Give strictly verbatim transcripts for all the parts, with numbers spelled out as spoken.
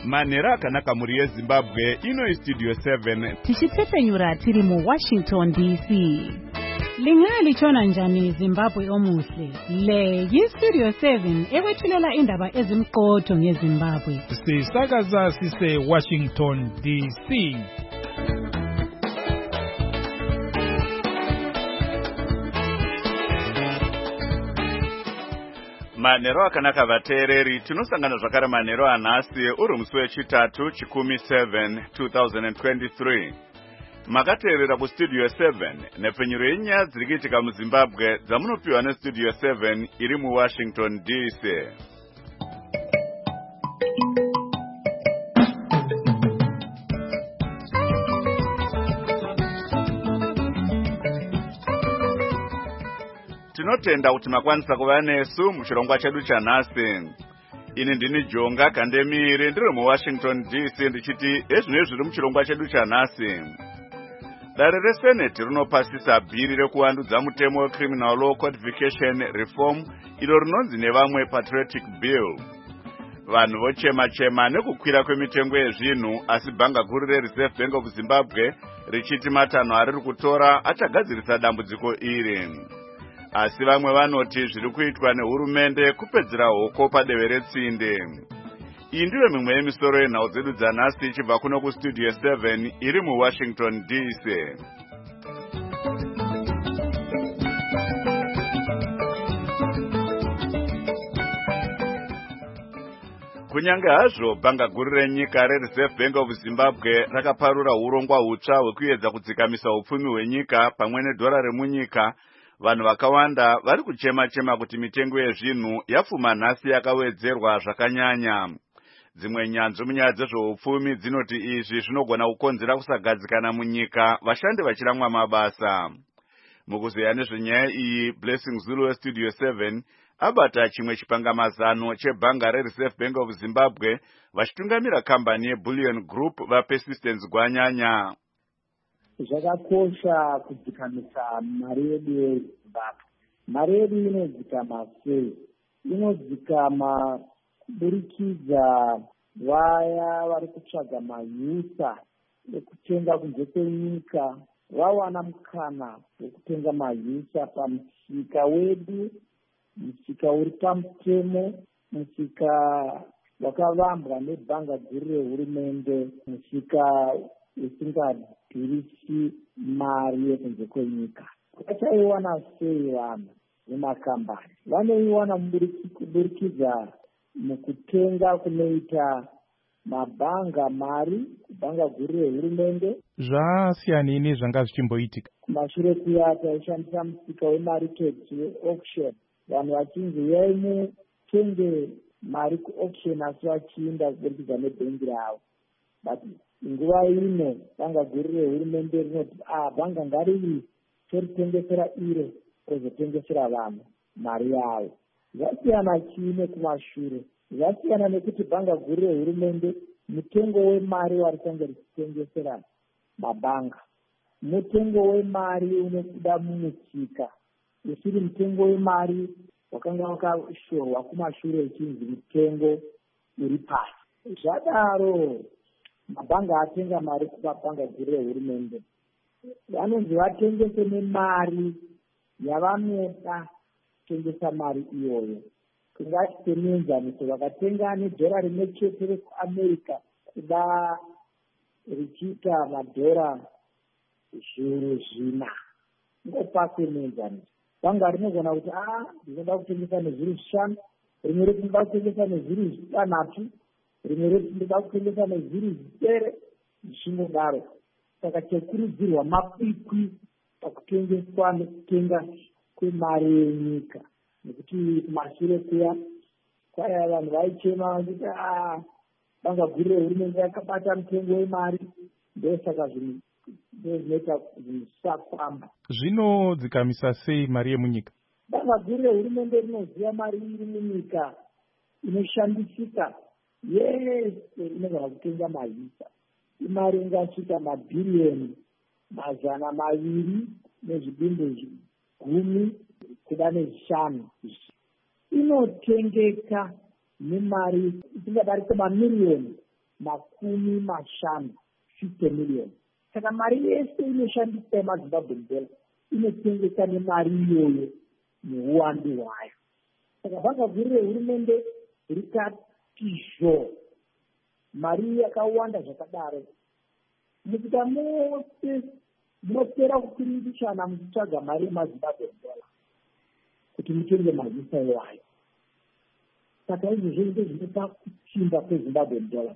Manhero akanaka muri yeZimbabwe, ino Studio seven. Tichitsepenyura tiri mu Washington D C. Lingali chona njani Zimbabwe omuhle. Le yi-Studio seven ekwethulela indaba ezimqotho ngeZimbabwe. Sisakaza sise Washington D C. Manhero akanaka vateereri, tinosangana zvakare manhero anhasi uri musi wechitatu chikumi seven two thousand twenty-three. Makateerera kuStudio seven nepfenyuro yenyaya dziri kuitika muZimbabwe dzamunopiwa neStudio seven iri muWashington D C. Tinotenda kuti makwanisa kuva nesu muchirongwa chedu chanhasi. Ini ndini Jonga Kandemiri ndiri muWashington D C ndichiti ezvinezvi zviri muchirongwa chedu chanhasi. Dare reSenate rinopasisa bhiri rekuwandudza mutemo weCriminal Law Codification Reform iro rinonzi nevamwe Patriotic Bill. Vanhu vochema-chema nekukwira kwemitengo yezvinhu, asi bhanga guru reReserve Bank of Zimbabwe richiti matanho ariri kutora achagadzirisa dambudziko iri. Asi vamwe vanoti zviri kuitwa nehurumende kupedzera hoko padeve retsinde. Iyi ndiyo mimwe yemisoro yenhau dzedu dzanhasi ichibva kuno kuStudio seven iri muWashington D C. Kunyange hazvo bhanga guru renyika reReserve Bank of Zimbabwe rakaparura urongwa hutsva hwekuedza kudzikamisa upfumi hwenyika pamwe nedhora remunyika, vanhu vakawanda vari kuchema-chema kuti mitengo yezvinhu yapfuma nhasi yakawedzerwa zvakanyanya. Dzimwe nyanzvi munyaya dzezveupfumi dzinoti izvi zvinogona kukonzera kusagadzikana munyika, vashandi vachiramwa mabasa. Mukuzeya nezvenyaya iyi, Blessing Zulu weStudio seven abata chimwe chipangamazano chebhanga reReserve Bank of Zimbabwe vachitungamira kambani yeBullion Group vaPersistence Gwanyanya. Zvakakosha kudzikamisa mari yedu yeZimbabwe. Mari yedu inodzikama sei? Inodzikama kuburikidza vaya vari kutsvaga mayusa ekutenga kunze kwenyika vawana mukana wekutenga mayusa pamusika wedu, musika uri pamutemo, musika wakavambwa nebhanga guru rehurumende, musika usingadhurisi mari yekunze kwenyika. Vachaiwana sei vanhu vemakambani? Vanoiwana kuburikidza mukutenga kunoita mabhanga mari, bhanga guru rehurumende. Zvasiyanini zvanga zvichimboitika? Kumashure kuya taishandisa musika wemariketi weauction, vanhu vachinzi uyai mutenge mari kuauction asi vachiinda kuburikidza nebhengi ravo. But nguva ino bhanga guru rehurumende rinoti ah bhanga ngariri toritengesera iro kuzotengesera vanhu mari yavo. Zvasiyana chine kumashure, zvasiyana nekuti bhanga guru rehurumende mutengo wemari waritanga richitengesera mabhanga, mutengo wemari unobuda mumusika, usiri mutengo wemari wakanga wakashorwa kumashure uchinzi mutengo uri pasi. Zvadaro mabhanga atenga mari kubabhanga guru rehurumende, vanonzi vatengese nemari yavanoda kutengesa mari iyoyo. Kungati semuenzaniso vakatenga nedhora rimwe chete rekuAmerica kuda richiita madhora zviuru zvina, ngopa semuenzaniso. Bhanga rinogona kuti ah ndinoda kutengesa nezviuru zvishanu, rimwe reti ndinoda kutengesa nezviuru zvitanhatu, rimwe reti ndinoda kutengesa nezviuru zvisere, zvichingodaro. Saka chekurudzirwa makwikwi pakutengeswa nekutenga kwemari yenyika, nekuti kumashure kuya kwaya vanhu vaichema vachiti ah bhanga guru rehurumende rakabata mutengo wemari, ndosaka zvinhu zvinoita zvisafamba. Zvinodzikamisa sei mari yemunyika? Bhanga guru rehurumende rinoziva mari iri munyika inoshandisika yese inogona kutenga mahisa. Imari ingasvika mabhiriyoni mazana maviri nezvidimbu gumi kuda nezvishanu. Inotengeka nemari isingadariki mamiriyoni makumi mashanu fifty million. Saka mari yese inoshandiswa yemazimbabwe dollar inotengesa nemari iyoyo neuwandu hwayo. Saka basa guru rehurumende rikati zvo mari yakawanda zvakadaro mukuita mose munopera kupiringichana muchitsvaga mari yemazimbabwe dollar kuti mutenge mazisa iwayo. Saka izvozvo ndizvo zvinopa kuchimba kwezimbabwe dollar.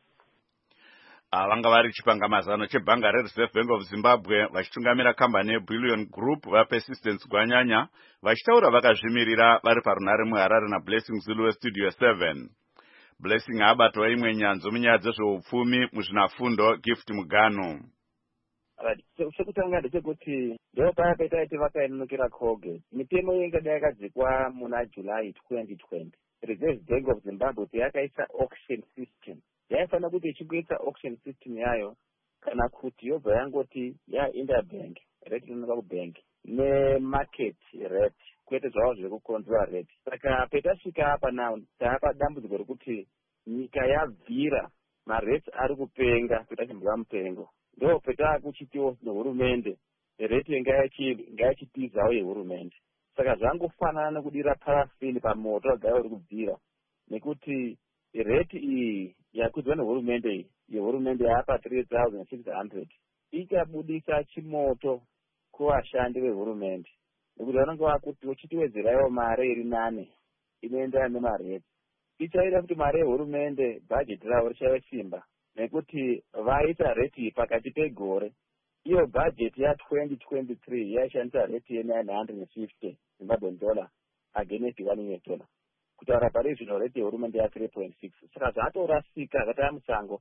Vanga vari chipangamazano chebhanga reReserve Bank of Zimbabwe vachitungamira kambani yeBillion Group vaPersistence Gwanyanya vachitaura vakazvimirira vari parunare muHarare naBlessing Zulu weStudio seven. Blessing abatwa imwe nyanzvo munyaya dzezveupfumi muzvinafundo Gift Mugano. Sekutanga ndechekuti ndo paya petaiti vakainukira Colgate mitemo ingada yakadzikwa muna July twenty twenty. Reserve Bank of Zimbabwe yakaisa auction system. Yaifana kuti ichikuisa auction system yayo kana kuti yobva yangoti ya interbank rate inonoka kubank ne market rate kwete zvavo zvekukontrol rate. Saka petasvika apa now taapa dambudziko rekuti nyika yabvira marate ari kupenga petachimbiwa mupengo. Ndo petakuchitiwo nehurumende rate ngayachitizawo yehurumende. Saka zvangofanana nekudira parafini pamoto wagara uri kubvira nekuti rate iyi yakudzwa nehurumende iyi yehurumende yapa three thousand six hundred ikabudisa chimoto kuvashandi vehurumende nekuti vanenge vakuti uchitiwedzerayo mari iri nane inoenderana nemarate. Ichaita kuti mari yehurumende bhajeti ravo richave simba nekuti vaisa rate iyi pakati pegore. Iyo bhajeti ya twenty twenty-three yaishandisa rate ye nine hundred fifty Zimbabwe dollar against one U S dollar. Kutaura pari zvino rate yehurumende ya three point six. Saka zvatorasika akataya musango.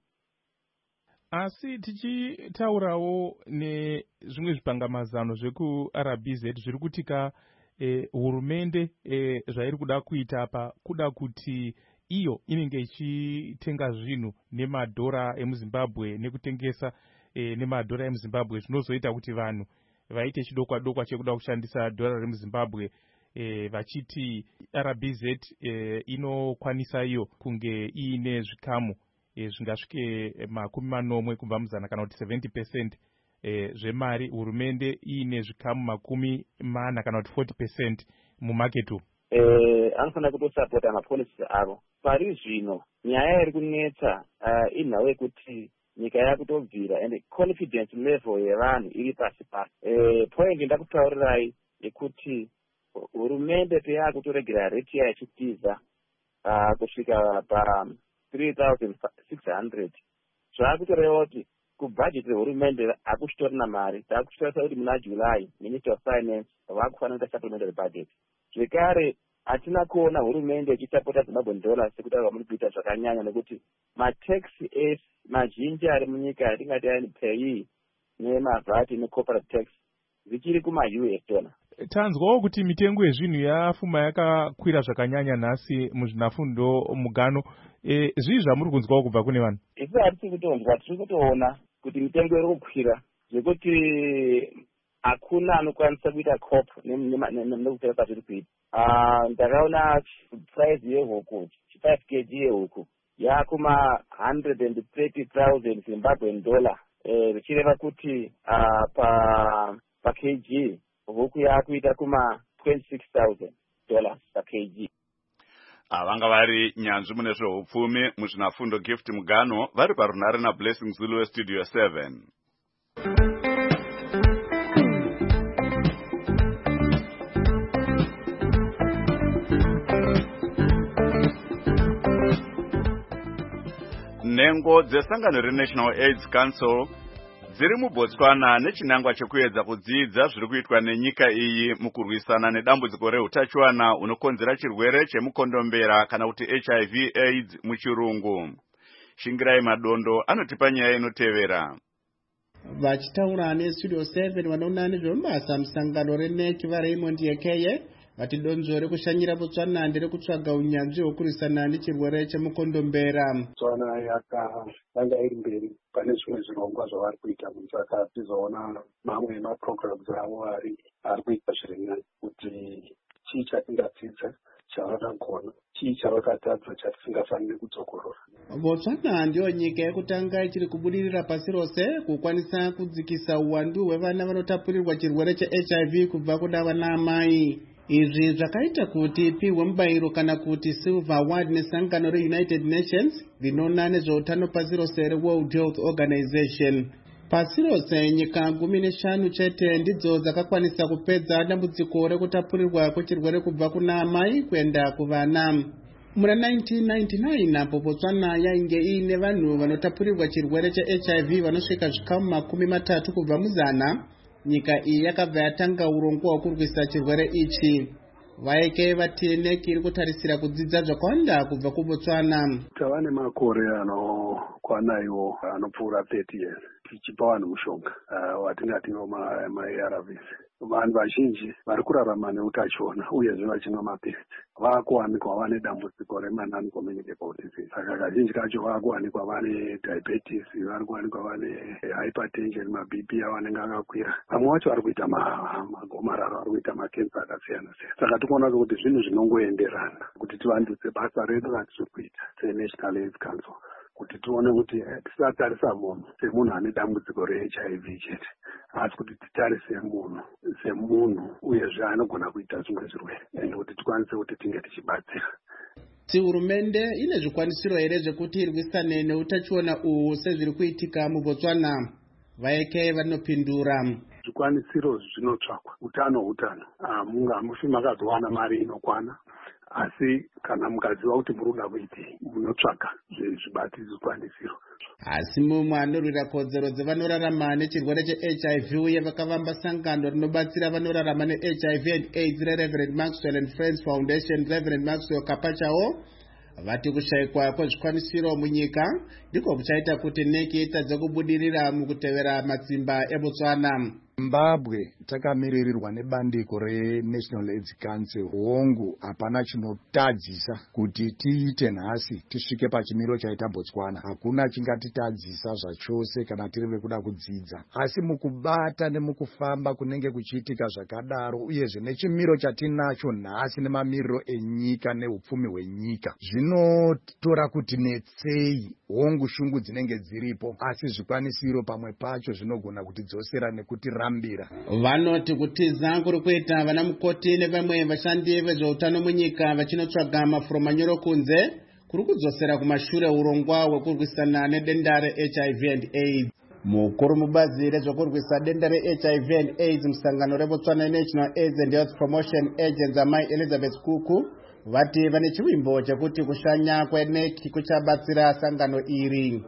Asi tichitaurawo nezvimwe zvipangamazano zvekuR B Z zviri kutika eh, hurumende eh, zvairi kuda kuita apa kuda kuti iyo inenge ichitenga zvinhu nemadhora emuZimbabwe nekutengesa eh, nemadhora emuZimbabwe zvinozoita kuti vanhu vaite chidokwa dokwa chekuda kushandisa dhora remuZimbabwe. E, vachiti R B Z e, inokwanisa iyo kunge iine zvikamu e, zvingasvike makumi manomwe kubva muzana kana kuti seventy percent e, zvemari hurumende iine zvikamu makumi mana kana kuti forty percent mumarket umu. Eh, anofanira kutosapota mapolisi avo. Pari zvino nyaya iri kunetsa uh, inhawe yekuti nyika yakutobvira and confidence level yevanhu iri pasi pasi. Eh, point ndakutaurirai yekuti hurumende peyakutoregera rate yayo ichitiza uh, kusvika pa three thousand six hundred. Zvaakutoreva kuti kubhajeti rehurumende hakuchitorina mari. Takushoresa kuti muna July Minister of Finance vakufanira kuita supplementary budget. Zvekare hatina kuona hurumende ichisapota Zimbabwe dollar sekutaura muri kuita zvakanyanya nekuti matax ese mazhinji ari munyika yatingati yani payee nemavhati necorporate tax zvichiri kuma-U S dollar. Tanzwawo kuti mitengo yezvinhu yafuma yakakwira zvakanyanya nhasi muzvinafundo Mugano. E, zvii zvamuri kunzwawo kubva kune vanhu? Isi hatisi kutonzwa, tiri kutoona kuti mitengo iri kukwira zvekuti hakuna anokwanisa kuita cop nekutengesa zviri kuita. Ndakaona price yehuku five kg yehuku yakuma one hundred thirty thousand Zimbabwean dollar, zvichireva kuti pa pa kg huku yakuita kuma twenty-six thousand dollars per kg. Vanga vari nyanzvi mune zveupfumi muzvinafundo Gift Mugano vari parunare naBlessing Zulu weStudio seven. Nhengo dzesangano reNational AIDS Council dziri muBotswana nechinangwa chekuedza kudzidza zviri kuitwa nenyika iyi mukurwisana nedambudziko reutachiwana unokonzera chirwere chemukondombera kana kuti H I V AIDS muchirungu. Shingirai Madondo anotipa nyaya inotevera. Vachitaura neStudio seven vanoona nezvemabasa musangano reNEC vaRaymond Yekeye vati donzvo rekushanyira Botswana nderekutsvaga unyanzvi hwekurwisana nechirwere chemukondombera. Botswana yakanga iri mberi pane zvimwe zvirongwa zvavari kuita, saka tizoona mamwe emaprograms avo ari ari kuita zviri nani kuti chii chatingadzidza chavanoda kuona chii chavakatadza chatisingafaniri kudzokorora. Botswana ndiyo nyika yekutanga ichiri kubudirira pasi rose kukwanisa kudzikisa uwandu hwevana vanotapurirwa chirwere cheH I V kubva kuna vana amai. Izvi zvakaita kuti ipiwe mubayiro kana kuti Silver Award nesangano reUnited Nations rinoona nezveutano pasi rose reWorld Health Organization. Pasi rose nyika gumi neshanu chete ndidzo dzakakwanisa kupedza dambudziko rekutapurirwa kwechirwere kubva kuna amai kuenda kuvana. Muna nineteen ninety-nine apo Botswana yainge ine vanhu vanotapurirwa chirwere cheH I V vanosvika zvikamu makumi matatu kubva muzana, nyika iyi yakabva yatanga urongwa hwekurwisa chirwere ichi. Vaike vati neki iri kutarisira kudzidza zvakawanda kubva kuBotswana. Tava nemakore anokwana iwo anopfuura thirty years tichipa vanhu mushonga watingati ma-A R Vs. Vanhu vazhinji vari kurarama neutachiona uyezve vachimwa mapiritsi vakuwanikwa vane dambudziko remanani communicable disease. Saka kazhinji kacho vakuwanikwa vane diabetes, vari kuwanikwa vane hypertension, ma-B P avanenge akakwira. Vamwe vacho vari kuita magomarara, vari kuita makensa akasiyana siyana. Saka tikuona kuti zvinhu zvinongoenderana kuti tivandudze basa redu ratiri kuita seNational AIDS Council kuti tione kuti tisatarisa munhu semunhu ane dambudziko reH I V chete, asi kuti titarise munhu semunhu uyezve anogona kuita zvimwe zvirwere ende kuti tikwanise kuti tinge tichibatsira. Si hurumende ine zvikwanisiro here zvekuti irwisane neutachiona uhu sezviri kuitika muBotswana? Vaike vanopindura. Zvikwanisiro zvinotsvakwa, utano hutano. Hamufi makazowana mari inokwana, asi kana mukaziva kuti muri kuda kuitei munotsvaka zvibati zvikwanisiro. Asi mumwe anorwira kodzero dzevanorarama nechirwere cheH I V uye vakavamba sangano rinobatsira vanorarama neH I V and AIDS reReverend Maxwell and Friends Foundation, Reverend Maxwell Kapachawo, vati kushayikwa kwezvikwanisiro munyika ndiko kuchaita kuti neki itadze kubudirira mukutevera matsimba eBotswana. Zimbabwe takamirirwa nebandiko reNational AIDS Council. Hongu hapana chinotadzisa kuti tiite nhasi tisvike pachimiro chaita Botswana. Hakuna chingatitadzisa zvachose kana tiri vekuda kudzidza. Asi mukubata nemukufamba kunenge kuchiitika zvakadaro uyezve nechimiro chatinacho nhasi nemamiriro enyika neupfumi hwenyika, zvinotora kuti netsei hongu shungu dzinenge dziripo, asi zvikwanisiro pamwe pacho zvinogona kutidzosera nekuti rambira. Vanoti kutiza kuri kuita vana mukoti nevamwe vashandi vezveutano munyika vachinotsvaga mafuro manyoro kunze kuri kudzosera kumashure urongwa hwekurwisana nedenda reH I V and AIDS. Mukuru mubazi rezvekurwisa denda reH I V and AIDS musangano reBotswana National AIDS and Health Promotion Agency Mai Elizabeth Kuku vati vane chivimbo chekuti kushanya kweneki kuchabatsira sangano iri.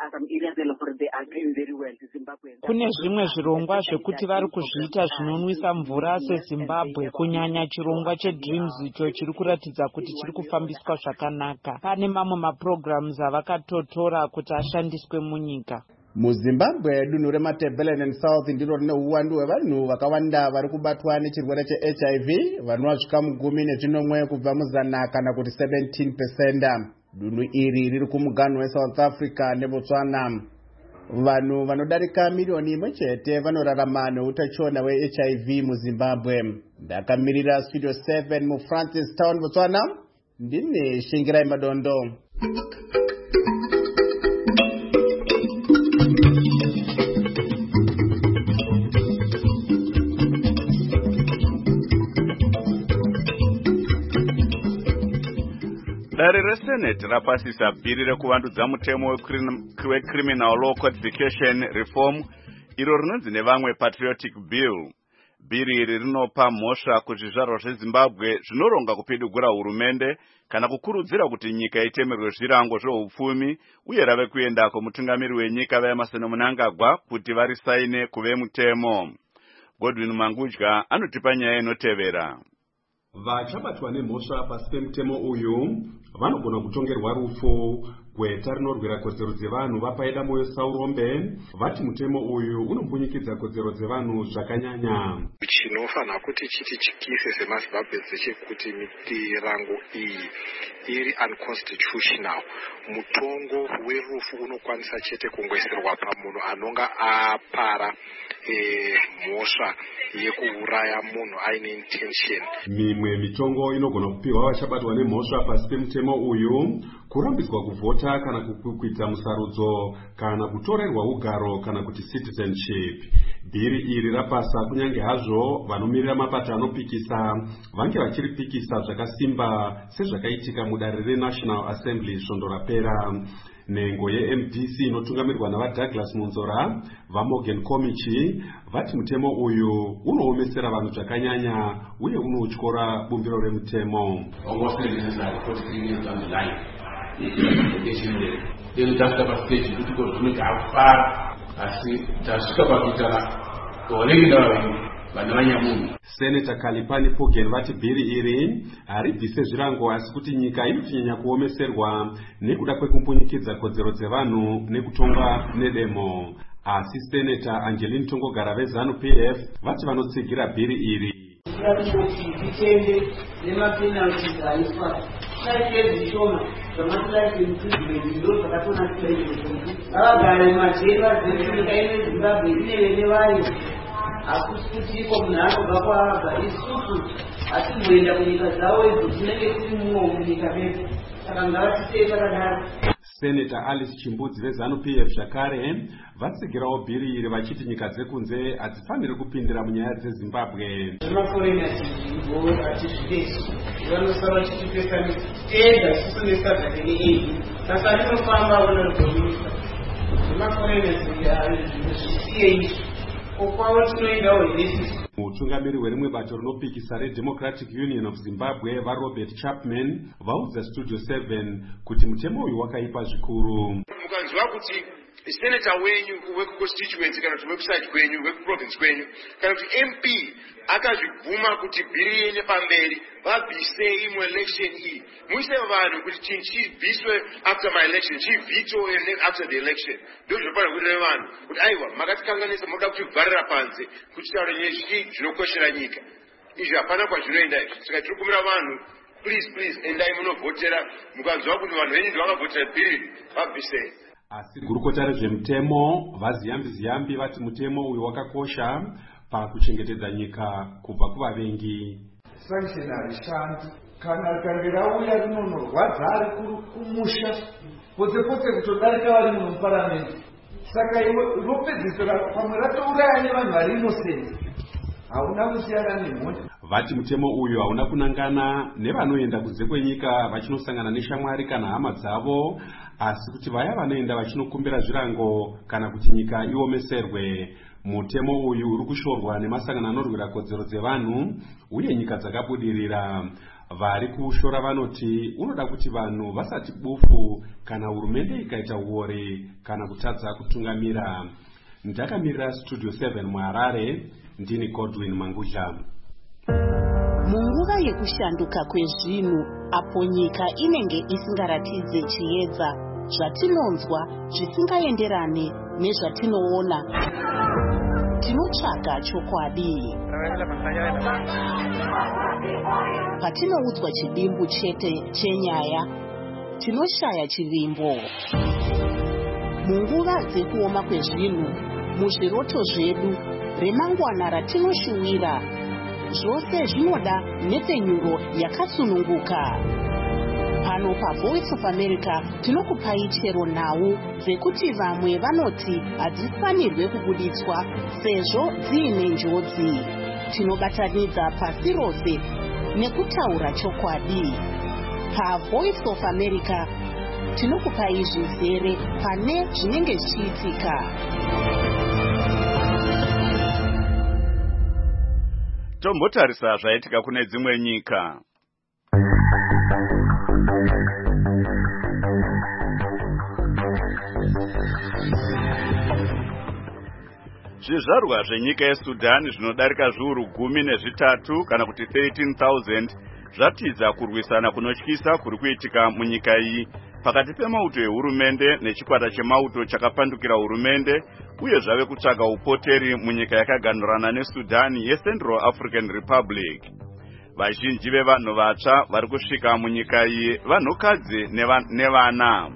Kune zvimwe zvirongwa zvekuti vari kuzviita zvinonwisa mvura seZimbabwe, kunyanya chirongwa cheDreams icho chiri kuratidza kuti chiri kufambiswa zvakanaka. Pane mamwe maprograms avakatotora kuti ashandiswe munyika. MuZimbabwe dunhu reMatebeleland and South ndiro rine uwandu hwevanhu vakawanda vari kubatwa nechirwere cheH I V, vanhu vasvika gumi nezvinomwe kubva muzana kana kuti seventeen percent. Dunhu iri riri kumuganhu weSouth Africa neBotswana. Vanhu vanodarika milioni imwe chete vanorarama neutachiona weH I V muZimbabwe. Ndakamirira Studio seven muFrancis Town, Botswana. Ndine Shingirai Madondo. Dare reSenate rapasisa bhiri rekuvandudza mutemo weCriminal Law Codification Reform iro rinonzi nevamwe Patriotic Bill. Bhiri iri rinopa mhosva kuzvizvarwa zveZimbabwe zvinoronga kupidugura hurumende kana kukurudzira kuti nyika itemerwe zvirango zveupfumi uye rave kuenda kumutungamiri wenyika vaEmerson Mnangagwa kuti varisaine kuve mutemo. Godwin Mangudya anotipa nyaya inotevera. Vachabatwa nemhosva pasi pemutemo uyu vanogona kutongerwa rufu. Gweta rinorwira kodzero dzevanhu vapaida moyo Saurombe vati mutemo uyu unombunyikidza kodzero dzevanhu zvakanyanya. chinofanira kuti chiti chikise semazimbabwe chekuti mirango iyi iri unconstitutional. Mutongo werufu unokwanisa chete kungoiserwa pamunhu anonga apara mhosva yekuuraya munhu aine intention. Mimwe mitongo inogona kupiwa vachabatwa nemhosva pasi pemutemo uyu: kurambidzwa kuvhota kana kuita musarudzo, kana kutorerwa ugaro kana kuti citizenship. Bhiri iri rapasa kunyange hazvo vanomirira mapato anopikisa vange vachiripikisa zvakasimba sezvakaitika mudare reNational Assembly svondo rapera. Nhengo ye-M D C inotungamirwa navaDouglas Munzora, vaMorgan Komichi vati mutemo uyu unoomesera vanhu zvakanyanya uye unotyora bumbiro remutemo. Senator Kalipani Pogen vati bhiri iri haribvise zvirango asi kuti nyika inochinyanya kuomeserwa nekuda kwekumbunyikidza kodzero dzevanhu nekutongwa nedemo. Asi Senator Angeline Tongogara vezanu P F vati vanotsigira bhiri iri. Akusitiko munhu bakwaga isusu atimboenda kunyika dzawo idzi tinenge tiri mumwe munyika medu saka ngavatitei takadaro. Senator Alice Chimbudzi vezanu P F zvakare vatsigirawo bhiri iri vachiti nyika dzekunze hadzifaniri kupindira munyaya dzeZimbabwe. Zvemaforeigners hatizvidesi vanosava vachitipesa ega isusu nesadza rei saka rinofamba unozoisa zvemaforeigners zvisiye izvi. Mutungamiri werimwe bato rinopikisa reDemocratic Union of Zimbabwe vaRobert Chapman vaudza Studio seven kuti mutemo uyu wakaipa zvikuru. Mukanzwa kuti senator wenyu wekuconstituency kana kuti website kwenyu wekuprovince kwenyu kana kuti M P akazvibvuma kuti bhiri yenye pamberi vabvise imwe election iyi, muise vanhu kuti chinhu chibviswe after my election chivhito after the election. Ndozvinofanira kuita vanhu kuti aiwa makatikanganisa munoda kutivharira panze kuti taura nyezvi zvinokoshera nyika. Izvi hapana kwazvinoenda izvi. Saka tiri kumira vanhu, please please endai munovhotera. Mukanzwa kuti vanhu venyu ndovakavhotera bhiri vabvisei. Asi gurukota rezvemutemo vaziyambi ziyambi vati mutemo uyu wakakosha pakuchengetedza nyika kubva kuvavengi. Sanction harishandi kana rikange rauya rinonorwadza ari kumusha pote pote kutodarika vari muno muparamende. Saka iwe ropedzisira pamwe ratouraya nevanhu vari innocent. Hauna kusiyana nemhosva. Vati mutemo uyu hauna kunangana nevanoenda kunze kwenyika vachinosangana neshamwari kana hama dzavo, asi kuti vaya vanoenda vachinokumbira zvirango kana kuti nyika iomeserwe. Mutemo uyu uri kushorwa nemasangano anorwira kodzero dzevanhu uye nyika dzakabudirira. Vari kuushora vanoti unoda kuti vanhu vasati bufu kana hurumende ikaita uore kana kutadza kutungamira. Ndakamirira Studio seven muHarare, ndini Godwin Mangudla. Munguva yekushanduka kwezvinhu apo nyika inenge isingaratidze chiedza, zvatinonzwa zvisingaenderane nezvatinoona, tinotsvaga chokwadi. Patinoudzwa chidimbu chete chenyaya, tinoshaya chivimbo. Munguva dzekuoma kwezvinhu, muzviroto zvedu, remangwana ratinoshuwira, zvose zvinoda nepenyuro yakasununguka. Pano paVoice of America tinokupai chero nhau dzekuti vamwe vanoti hadzifanirwe kubuditswa sezvo dziine njodzi. Tinobatanidza pasi rose nekutaura chokwadi. PaVoice of America tinokupai zvizere pane zvinenge zvichiitika. Tombotarisa zvaitika kune dzimwe nyika. Zvizvarwa zvenyika yeSudan zvinodarika zviuru gumi nezvitatu kana kuti thirteen thousand zvatiza kurwisana kunotyisa kuri kuitika munyika iyi pakati pemauto ehurumende nechikwata chemauto chakapandukira hurumende uye zvave kutsvaga upoteri munyika yakaganhurana neSudani yeCentral African Republic. Vazhinji vevanhu vatsva vari kusvika munyika iyi vanhukadzi nevana.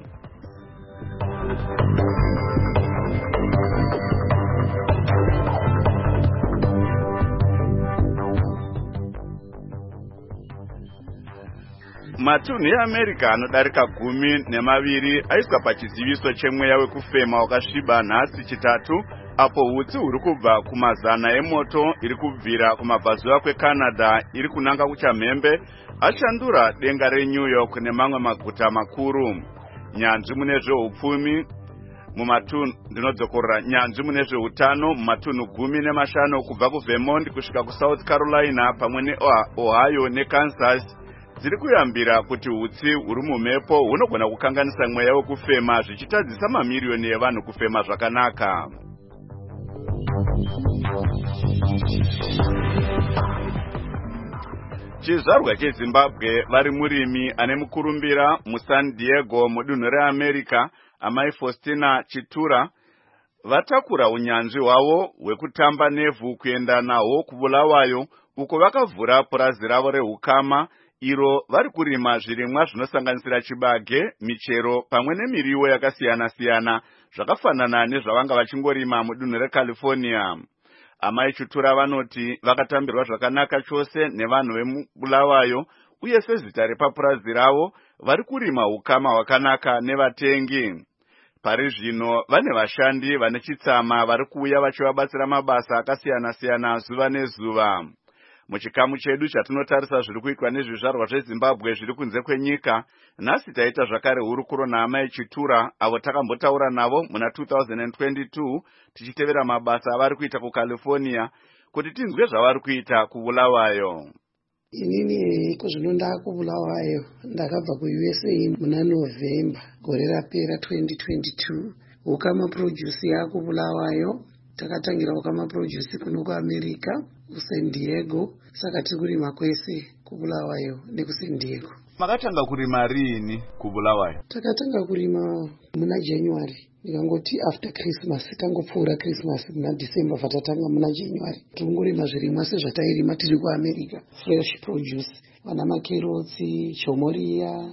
Matunhu eAmerica anodarika gumi nemaviri aiswa pachiziviso chemweya wekufema wakasviba nhasi chitatu, apo hutsi huri kubva kumazana emoto iri kubvira kumabvazuva kweCanada iri kunanga kuchamhembe ashandura denga reNew York nemamwe maguta makuru. Nyanzvi mune zveupfumi mumatunhu ndinodzokorera nyanzvi mune zveutano mumatunhu gumi nemashanu kubva kuVermont kusvika kuSouth Carolina pamwe neOhio neKansas dziri kuyambira kuti hutsi huri mumhepo hunogona kukanganisa mweya wekufema zvichitadzisa mamiriyoni evanhu kufema zvakanaka. Chizvarwa cheZimbabwe vari murimi ane mukurumbira muSan Diego mudunhu reAmerica, amai Faustina Chitura vatakura unyanzvi hwavo hwekutamba nevhu kuenda nahwo kuBulawayo, uko vakavhura purazi ravo rehukama iro vari kurima zvirimwa zvinosanganisira chibage, michero pamwe nemiriwo yakasiyana-siyana zvakafanana nezvavanga vachingorima mudunhu reCalifornia. Amai Chitura vanoti vakatambirwa zvakanaka chose nevanhu vemuBulawayo, uye sezita repapurazi ravo vari kurima hukama hwakanaka nevatengi. Pari zvino vane vashandi vane chitsama vari kuuya vachivabatsira mabasa akasiyana-siyana zuva nezuva. Muchikamu chedu chatinotarisa zviri kuitwa nezvizvarwa zveZimbabwe zviri kunze kwenyika, nhasi taita zvakare hurukuro naamai Chitura avo takambotaura navo muna two thousand twenty-two tichitevera mabasa avari kuita kuCalifornia kuti tinzwe zvavari kuita kuBulawayo. Inini kuzvino ndakubulawayo ndakabva kuU S A muna November gore rapera twenty twenty-two. Ukama produce yakubulawayo takatangira ukama produce kuno kuAmerica kuSan Diego, saka tiri kurima kwese kuBulawayo nekuSan Diego. Makatanga kurima rini kuBulawayo? Takatanga kurima muna January, ndikangoti after Christmas, tangopfuura Christmas muna December fatatanga muna January. Tongorima zvirimwa sezvatairima tiri kuAmerica, fresh produce, vana makerotsi, chomoria,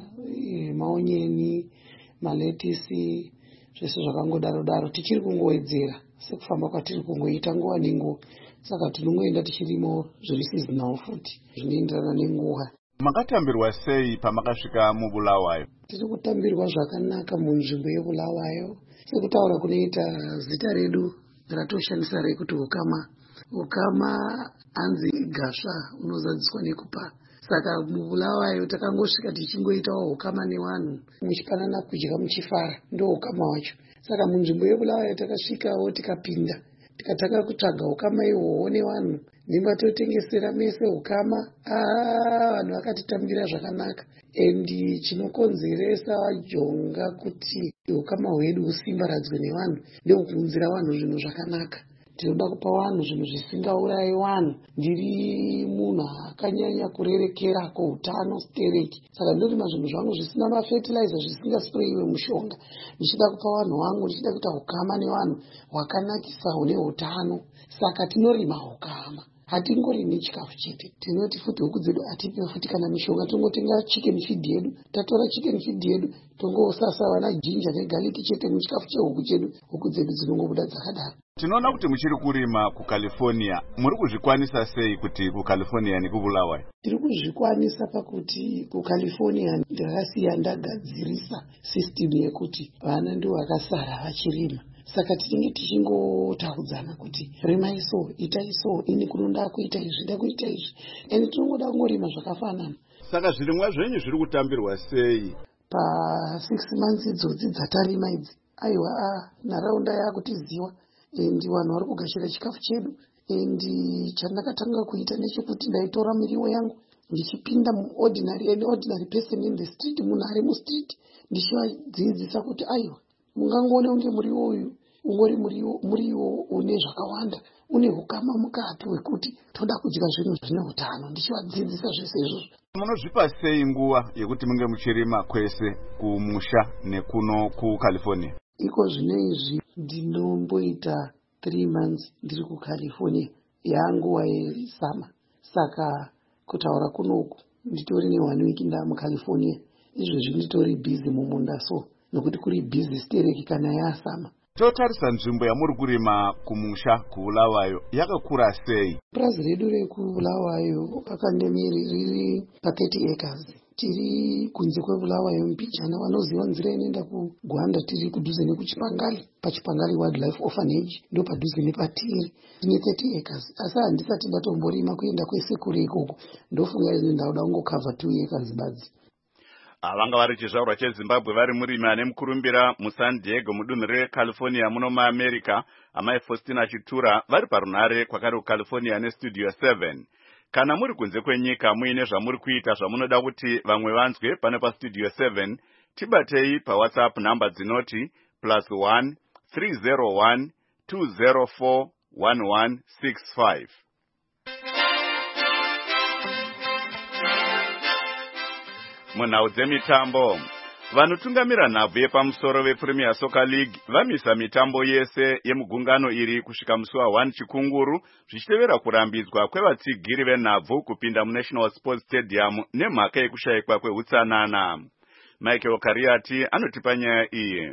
maonyeni, maletisi, zvese zvakangodaro daro tichiri kungowedzera sekufamba kwatiri kungoita nguva nenguva. Saka tinongoenda tichirimo zviri seasonal futi zvinoenderana nenguva. Makatambirwa sei pamakasvika muBulawayo? Tiri kutambirwa zvakanaka munzvimbo yeBulawayo. Sekutaura kunoita zita redu ratoshandisa rekuti hukama. Hukama hanzi gasva unozadziswa nekupa. Saka muBulawayo takangosvika tichingoitawo hukama nevanhu muchipanana kudya muchifara, ndo hukama wacho. Saka munzvimbo yeBulawayo takasvikawo tikapinda tikatanga kutsvaga hukama ihwohwo nevanhu nematotengesera mese hukama. Ah, vanhu vakatitambira zvakanaka. Endi chinokonzeresa jonga kuti hukama hwedu husimbaradzwe nevanhu ndokuunzira vanhu zvinhu zvakanaka. Tinoda kupa vanhu zvinhu zvisingaurayi vanhu. Ndiri munhu akanyanya kurerekera kuutano stereki, saka ndorima zvinhu zvangu zvisina mafertilizer, zvisingasprayiwe mushonga, ndichida kupa vanhu vangu, ndichida kuita hukama nevanhu hwakanakisa hune utano. Saka tinorima hukama, hatingorimi chikafu chete. Tinoti futi huku dzedu hatipe futi kana mishonga, tongotenga chicken feed yedu. Tatora chicken feed yedu tongosasa vana jinja negaliki chete muchikafu chehuku chedu, huku dzedu dzinongobuda dzakadaro. Tinoona kuti muchiri kurima kuCalifornia, muri kuzvikwanisa sei kuti kuCalifornia nekuBulawayo? Tiri kuzvikwanisa pakuti kuCalifornia ndakasiya ndagadzirisa system yekuti vana ndio vakasara vachirima. Saka tinenge tichingotaudzana kuti rimai so, itai so, ini kunonda kuita izvi, nda kuita izvi. Ende tinongoda kungorima zvakafanana. Saka zvirimwa zvenyu zviri kutambirwa sei? Pa six months idzodzi dzatarima idzi, aiwa nharaunda yakutiziwa. Endi vanhu vari kugashira chikafu chedu. Endi chandakatanga kuita nechekuti ndaitora miriwo yangu ndichipinda muordinary and ordinary person in the street, munhu ari mustreet, ndichivadzidzisa kuti aiwa mungangoona unge muriwo uyu ungori muriwo muriwo une zvakawanda, une hukama mukati hwekuti toda kudya zvinhu zvine utano. Ndichivadzidzisa zvese izvozvo. Munozvipa sei nguva yekuti munge muchirima kwese kumusha nekuno kuCalifornia? iko zvinezvi ndinomboita three months ndiri kuCalifornia yanguva yesama, saka kutaura kunoku nditori ne one week ndamuCalifornia. Izvezvi nditori busy mumunda, so nokuti kuri busy stereki kana yasama. Totarisa nzvimbo yamuri kurima kumusha kuBulawayo yakakura sei? Purazi redu rekuBulawayo akandemiri riri pa thirty acres. Tiri kunze kweBulawayo Mpichana, vanoziva nzira inoenda kuGwanda. Tiri kudhuze nekuChipangali, paChipangali Wildlife Orphanage, ndo padhuze nepatiri. Tine thirty acres, asi handisati ndatomborima kuenda kwesekuru ikoko. Ndofunga ine ndauda kungokavha two acres badzi. Avanga vari chizvarwa cheZimbabwe vari murimi ane mukurumbira muSan Diego mudunhu reCalifornia muno muAmerica, amai Faustina Chitura vari parunhare kwakare kuCalifornia neStudio seven. Kana muri kunze kwenyika muine zvamuri kuita zvamunoda kuti vamwe vanzwe pane paStudio seven, tibatei paWhatsApp namba dzinoti plus one three zero one two zero four one one six five. Munhau dzemitambo, vanotungamira nhabvu yepamusoro vePremier Soccer League vamisa mitambo yese yemugungano iri kusvika musi wa one Chikunguru, zvichitevera kurambidzwa kwevatsigiri venhabvu kupinda muNational Sports Stadium nemhaka yekushayikwa kweutsanana. Michael Kariati anotipa nyaya iyi.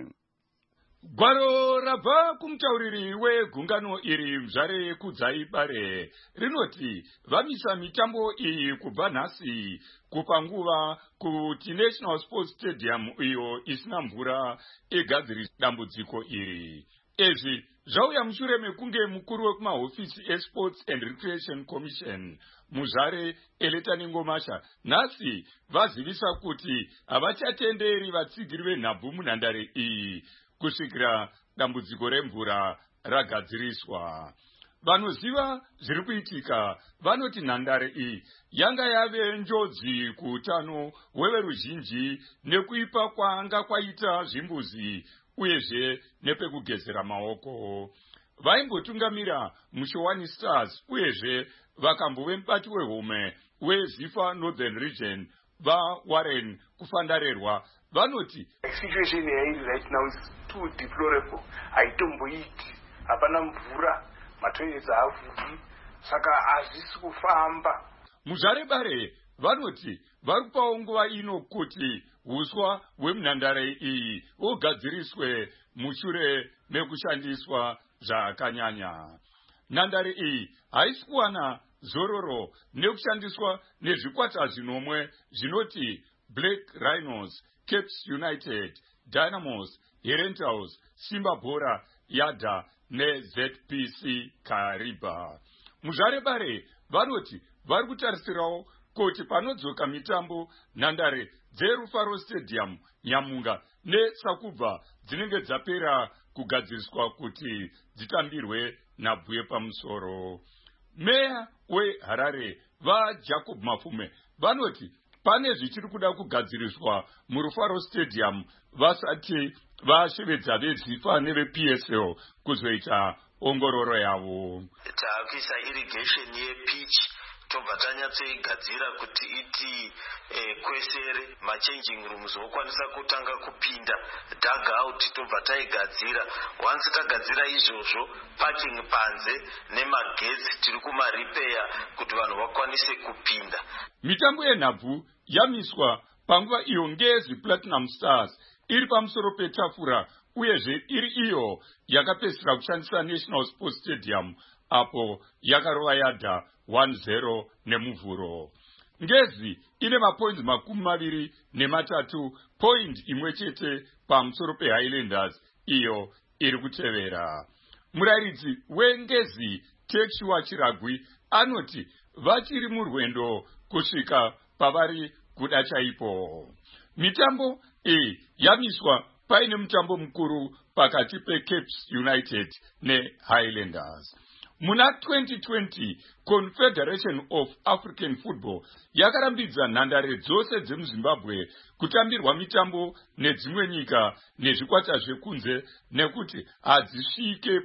Gwaro rabva kumutauriri wegungano iri Mzvare Kudzaibare rinoti vamisa mitambo iyi kubva nhasi kupa nguva kuti National Sports Stadium iyo isina mvura igadzirisa dambudziko iri. Izvi zvauya mushure mekunge mukuru wekumahofisi eSports and Recreation Commission Muzvare Eletani Ngomasha nhasi vazivisa kuti havachatenderi vatsigiri venhabvu munhandare iyi kusvikira dambudziko remvura ragadziriswa. Vanoziva zviri kuitika vanoti nhandare iyi yanga yave njodzi kuutano hweveruzhinji nekuipa kwanga kwaita zvimbuzi uyezve nepekugezera maoko. Vaimbotungamira Mushowani Stars uyezve vakambove mubati wehome weZifa Northern Region vaWarren Kufandarerwa vanoti situation here right now is too deplorable. Haitomboiti, hapana mvura, matoilets haavhuri, saka hazvisi kufamba. Muzvare Bare vanoti vari kupawo nguva ino kuti huswa hwemunhandare iyi hugadziriswe mushure mekushandiswa zvakanyanya. Nhandare iyi haisi kuwana zororo nekushandiswa nezvikwata zvinomwe zvinoti Black Rhinos, Caps United, Dynamos, Herentals, Simba Bora, Yada neZ P C Kariba. Muzvare Bare vanoti vari kutarisirawo kuti panodzoka mitambo nhandare dzeRufaro Stadium, Nyamunga neSakubva dzinenge dzapera kugadziriswa kuti dzitambirwe nhabvu yepamusoro. Meya weHarare vaJacob Mafume vanoti pane zvichiri kuda kugadziriswa muRufaro Stadium vasati vashevedza veZifa neveP S L kuzoita ongororo yavo. Taakuisa irrigation yepitch tobva tanyatsoigadzira kuti iti eh, kwesere machanging rooms okwanisa kutanga kupinda dugout tobva taigadzira. Once tagadzira izvozvo parking panze nemagetsi tiri kumaripeya kuti vanhu vakwanise kupinda. Mitambo yenhabvu yamiswa panguva iyo ngezi Platinum Stars iri pamusoro petafura uyezve iri iyo yakapedzisira kushandisa National Sports Stadium apo yakarova Yada one zero nemuvhuro. Ngezi ine mapoints makumi maviri nematatu, point imwe chete pamusoro peHighlanders iyo iri kutevera. Murayiridzi weNgezi Tekshiwa Chiragwi anoti vachiri murwendo kusvika pavari kuda chaipo. Mitambo iyi yamiswa paine mutambo mukuru pakati peCaps United neHighlanders. Muna twenty twenty, Confederation of African Football yakarambidza nhandare dzose dzemuZimbabwe kutambirwa mitambo nedzimwe nyika nezvikwata zvekunze nekuti hadzisvike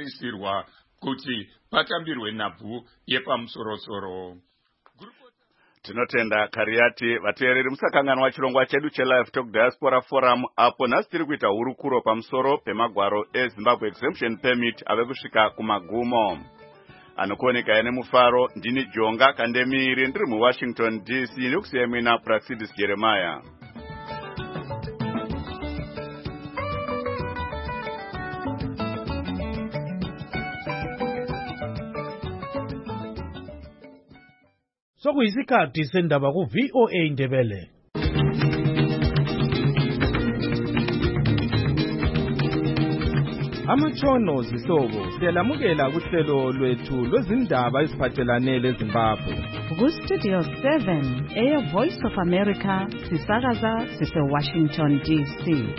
panotarisirwa kuti patambirwe nhabvu yepamusorosoro. Tinotenda Kariati vateereri musakanganwa chirongwa chedu cheLive Talk Diaspora Forum apo nhasi tiri kuita hurukuro pamusoro pemagwaro eZimbabwe Exemption Permit ave kusvika kumagumo. Anokuoneka ene mufaro ndini Jonga Kandemiri ndiri muWashington D C nekusiyai muina Praxidis Jeremiah. Sokuyisikhathi sendaba ku V O A Ndebele. Amatshono zihlobo siyalamukela kuhlelo lwethu lwezindaba eziphathelane leZimbabwe. Ku Studio seven, Air Voice of America, sisakaza sise Washington D C.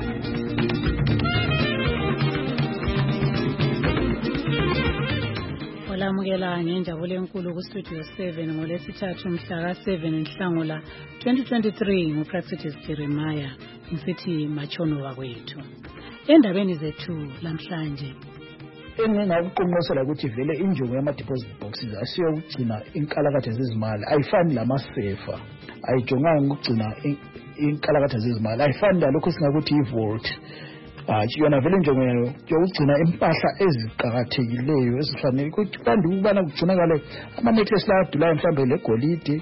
Olamukela ngenjabulo enkulu ku Studio seven ngolesithathu mhla ka seven Nhlangula twenty twenty-three nguPraxidis Jeremiah ngisithi matshono wakwethu. Endabeni zethu lamhlanje engingakuqonqosela ukuthi vele injongo yama-deposit boxes asiyokugcina inkalakatha zezimali, ayifani lamasefa, ayijonganga ukugcina inkalakatha zezimali, ayifani lalokho singakuthi i-vault. Yona vele injongo yayo yokugcina impahla eziqakathekileyo ezifanele ukuthi kanti ukubana kugcinakale ama-necklace la adulayo mhlawumbe legolide.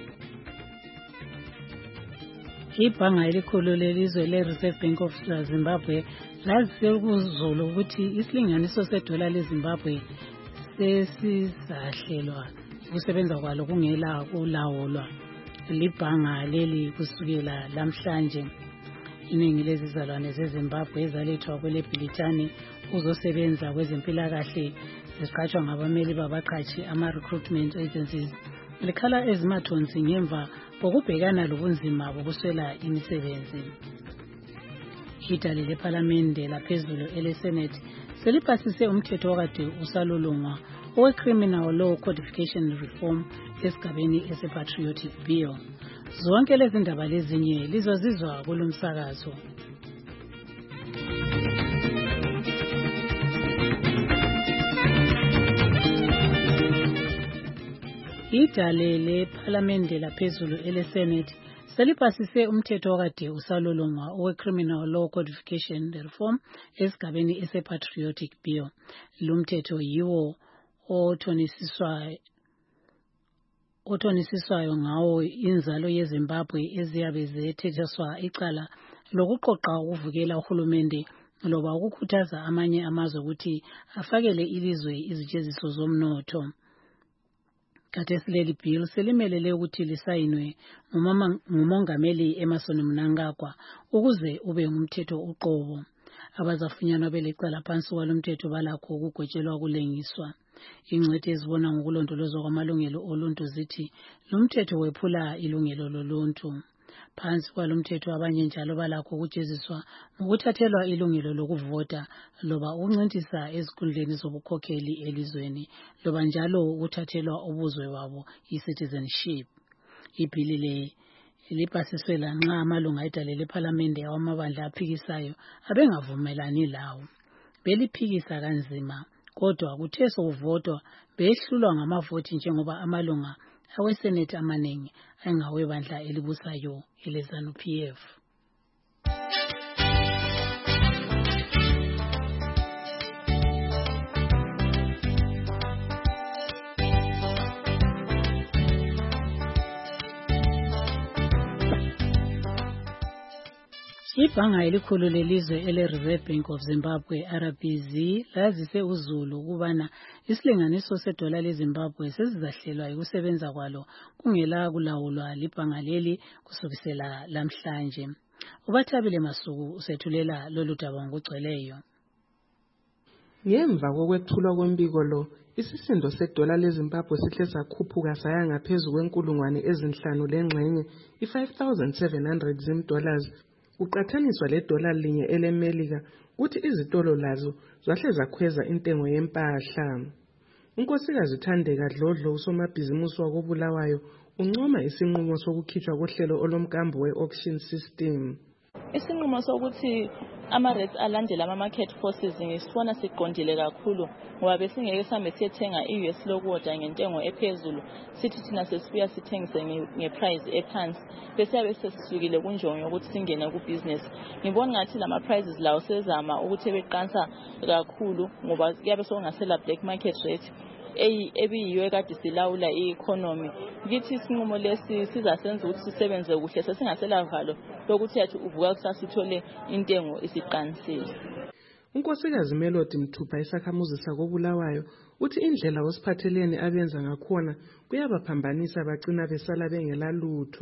Ibhanga elikhulu lelizwe le-Reserve Bank of Zimbabwe lazise kuzolo ukuthi isilinganiso sedola leZimbabwe sesizahlelwa ukusebenza kwalo kungela kulawulwa libhanga leli kusukela lamhlanje. Iningi lezizalwane zeZimbabwe ezalethwa kwele Britani uzosebenza kwezempilakahle ziqhatshwa ngabameli babaqhatshi ama-recruitment agencies likhala ezimathonsi ngemva kokubhekana lobunzima bokuswela imisebenzi. Idale lePhalamende laphezulu eleSenate selipasise umthetho okade usalulungwa owe-Criminal Law Codification Reform esigabeni ese-Patriotic Bill. Zonke lezi ndaba lezinye lizozizwa kulomsakazo. Idale lePhalamende laphezulu eleSenate selipasise umthetho okade usalulungwa owe-Criminal Law Codification Reform esigabeni ese-Patriotic Bill. Lumthetho yiwo othonisiswayo othonisiswayo ngawo inzalo yeZimbabwe eziyabe zethethiswa icala lokuqoqa ukuvukela uhulumende loba ukukhuthaza amanye amazwe ukuthi afakele ilizwe izitsheziso zomnotho. Khathesi leli bill selimelele ukuthi lisayinwe ngumongameli Emmerson Mnangagwa ukuze ube ngumthetho uqobo. Abazafunyanwa belecala phansi kwalomthetho balakho ukugwetshelwa kulengiswa. Ingcwethi ezibona ngokulondolozwa kwamalungelo oluntu zithi lumthetho wephula ilungelo loluntu. Phansi kwalomthetho abanye njalo balakho ukujeziswa ngokuthathelwa ilungelo lokuvota loba ukuncintisa ezikhundleni zobukhokheli elizweni loba njalo ukuthathelwa ubuzwe wabo i-citizenship. Ibhili le lipasiswe lanxa amalunga edale lePhalamende awamabandla aphikisayo abengavumelani lawo. Beliphikisa kanzima kodwa kuthe sokuvotwa behlulwa ngamavoti njengoba amalunga aweSenate amaningi ayengawebandla elibusayo eleZANU P F. Ibhanga elikhulu lelizwe ele-Reserve Bank of Zimbabwe R B Z lazise uzulu ukubana isilinganiso sedola leZimbabwe sesizahlelwa ukusebenza kwalo kungela kulawulwa libhanga leli kusukisela lamhlanje. Ubathabile Masuku usethulela lolu daba ngokugcweleyo. Ngemva kokwethulwa kwembiko lo, isisindo sedola leZimbabwe sihle sakhuphuka saya ngaphezulu kwenkulungwane ezinhlanu lengxenye i-five thousand seven hundred zim-dollars. Uqathaniswa ledola linye elemelika kuthi izitolo lazo zahle zakhweza intengo yempahla. Unkosikazi Thandeka Dlodlo usomabhizimusi wakobulawayo uncoma isinqumo sokukhitshwa kohlelo olomkambo we-auction system. isinqumo sokuthi ama-rates alandela ama-market forces ngisibona siqondile kakhulu ngoba besingeke sihambe siyethenga i-U S local order ngentengo ephezulu sithi thina sesibuya sithengise nge-price ephansi besiyabe sesisukile kunjongo yokuthi singene kubhizinesi. Ngibona ngathi lama-prices lawo sezama ukuthi beqansa kakhulu ngoba kuyabe sokungasela black market rate ebiyiyo ekade silawula i-economy. Ngithi isinqumo lesi sizasenza ukuthi sisebenze kuhle sesingasela valo lokuthi yathi uvuka kusasa sithole intengo isiqansile. uNkosikazi Melody Mthupha isakhamuzi sakobulawayo uthi indlela osiphathelene abenza ngakhona kuyabaphambanisa bagcina besala bengela lutho.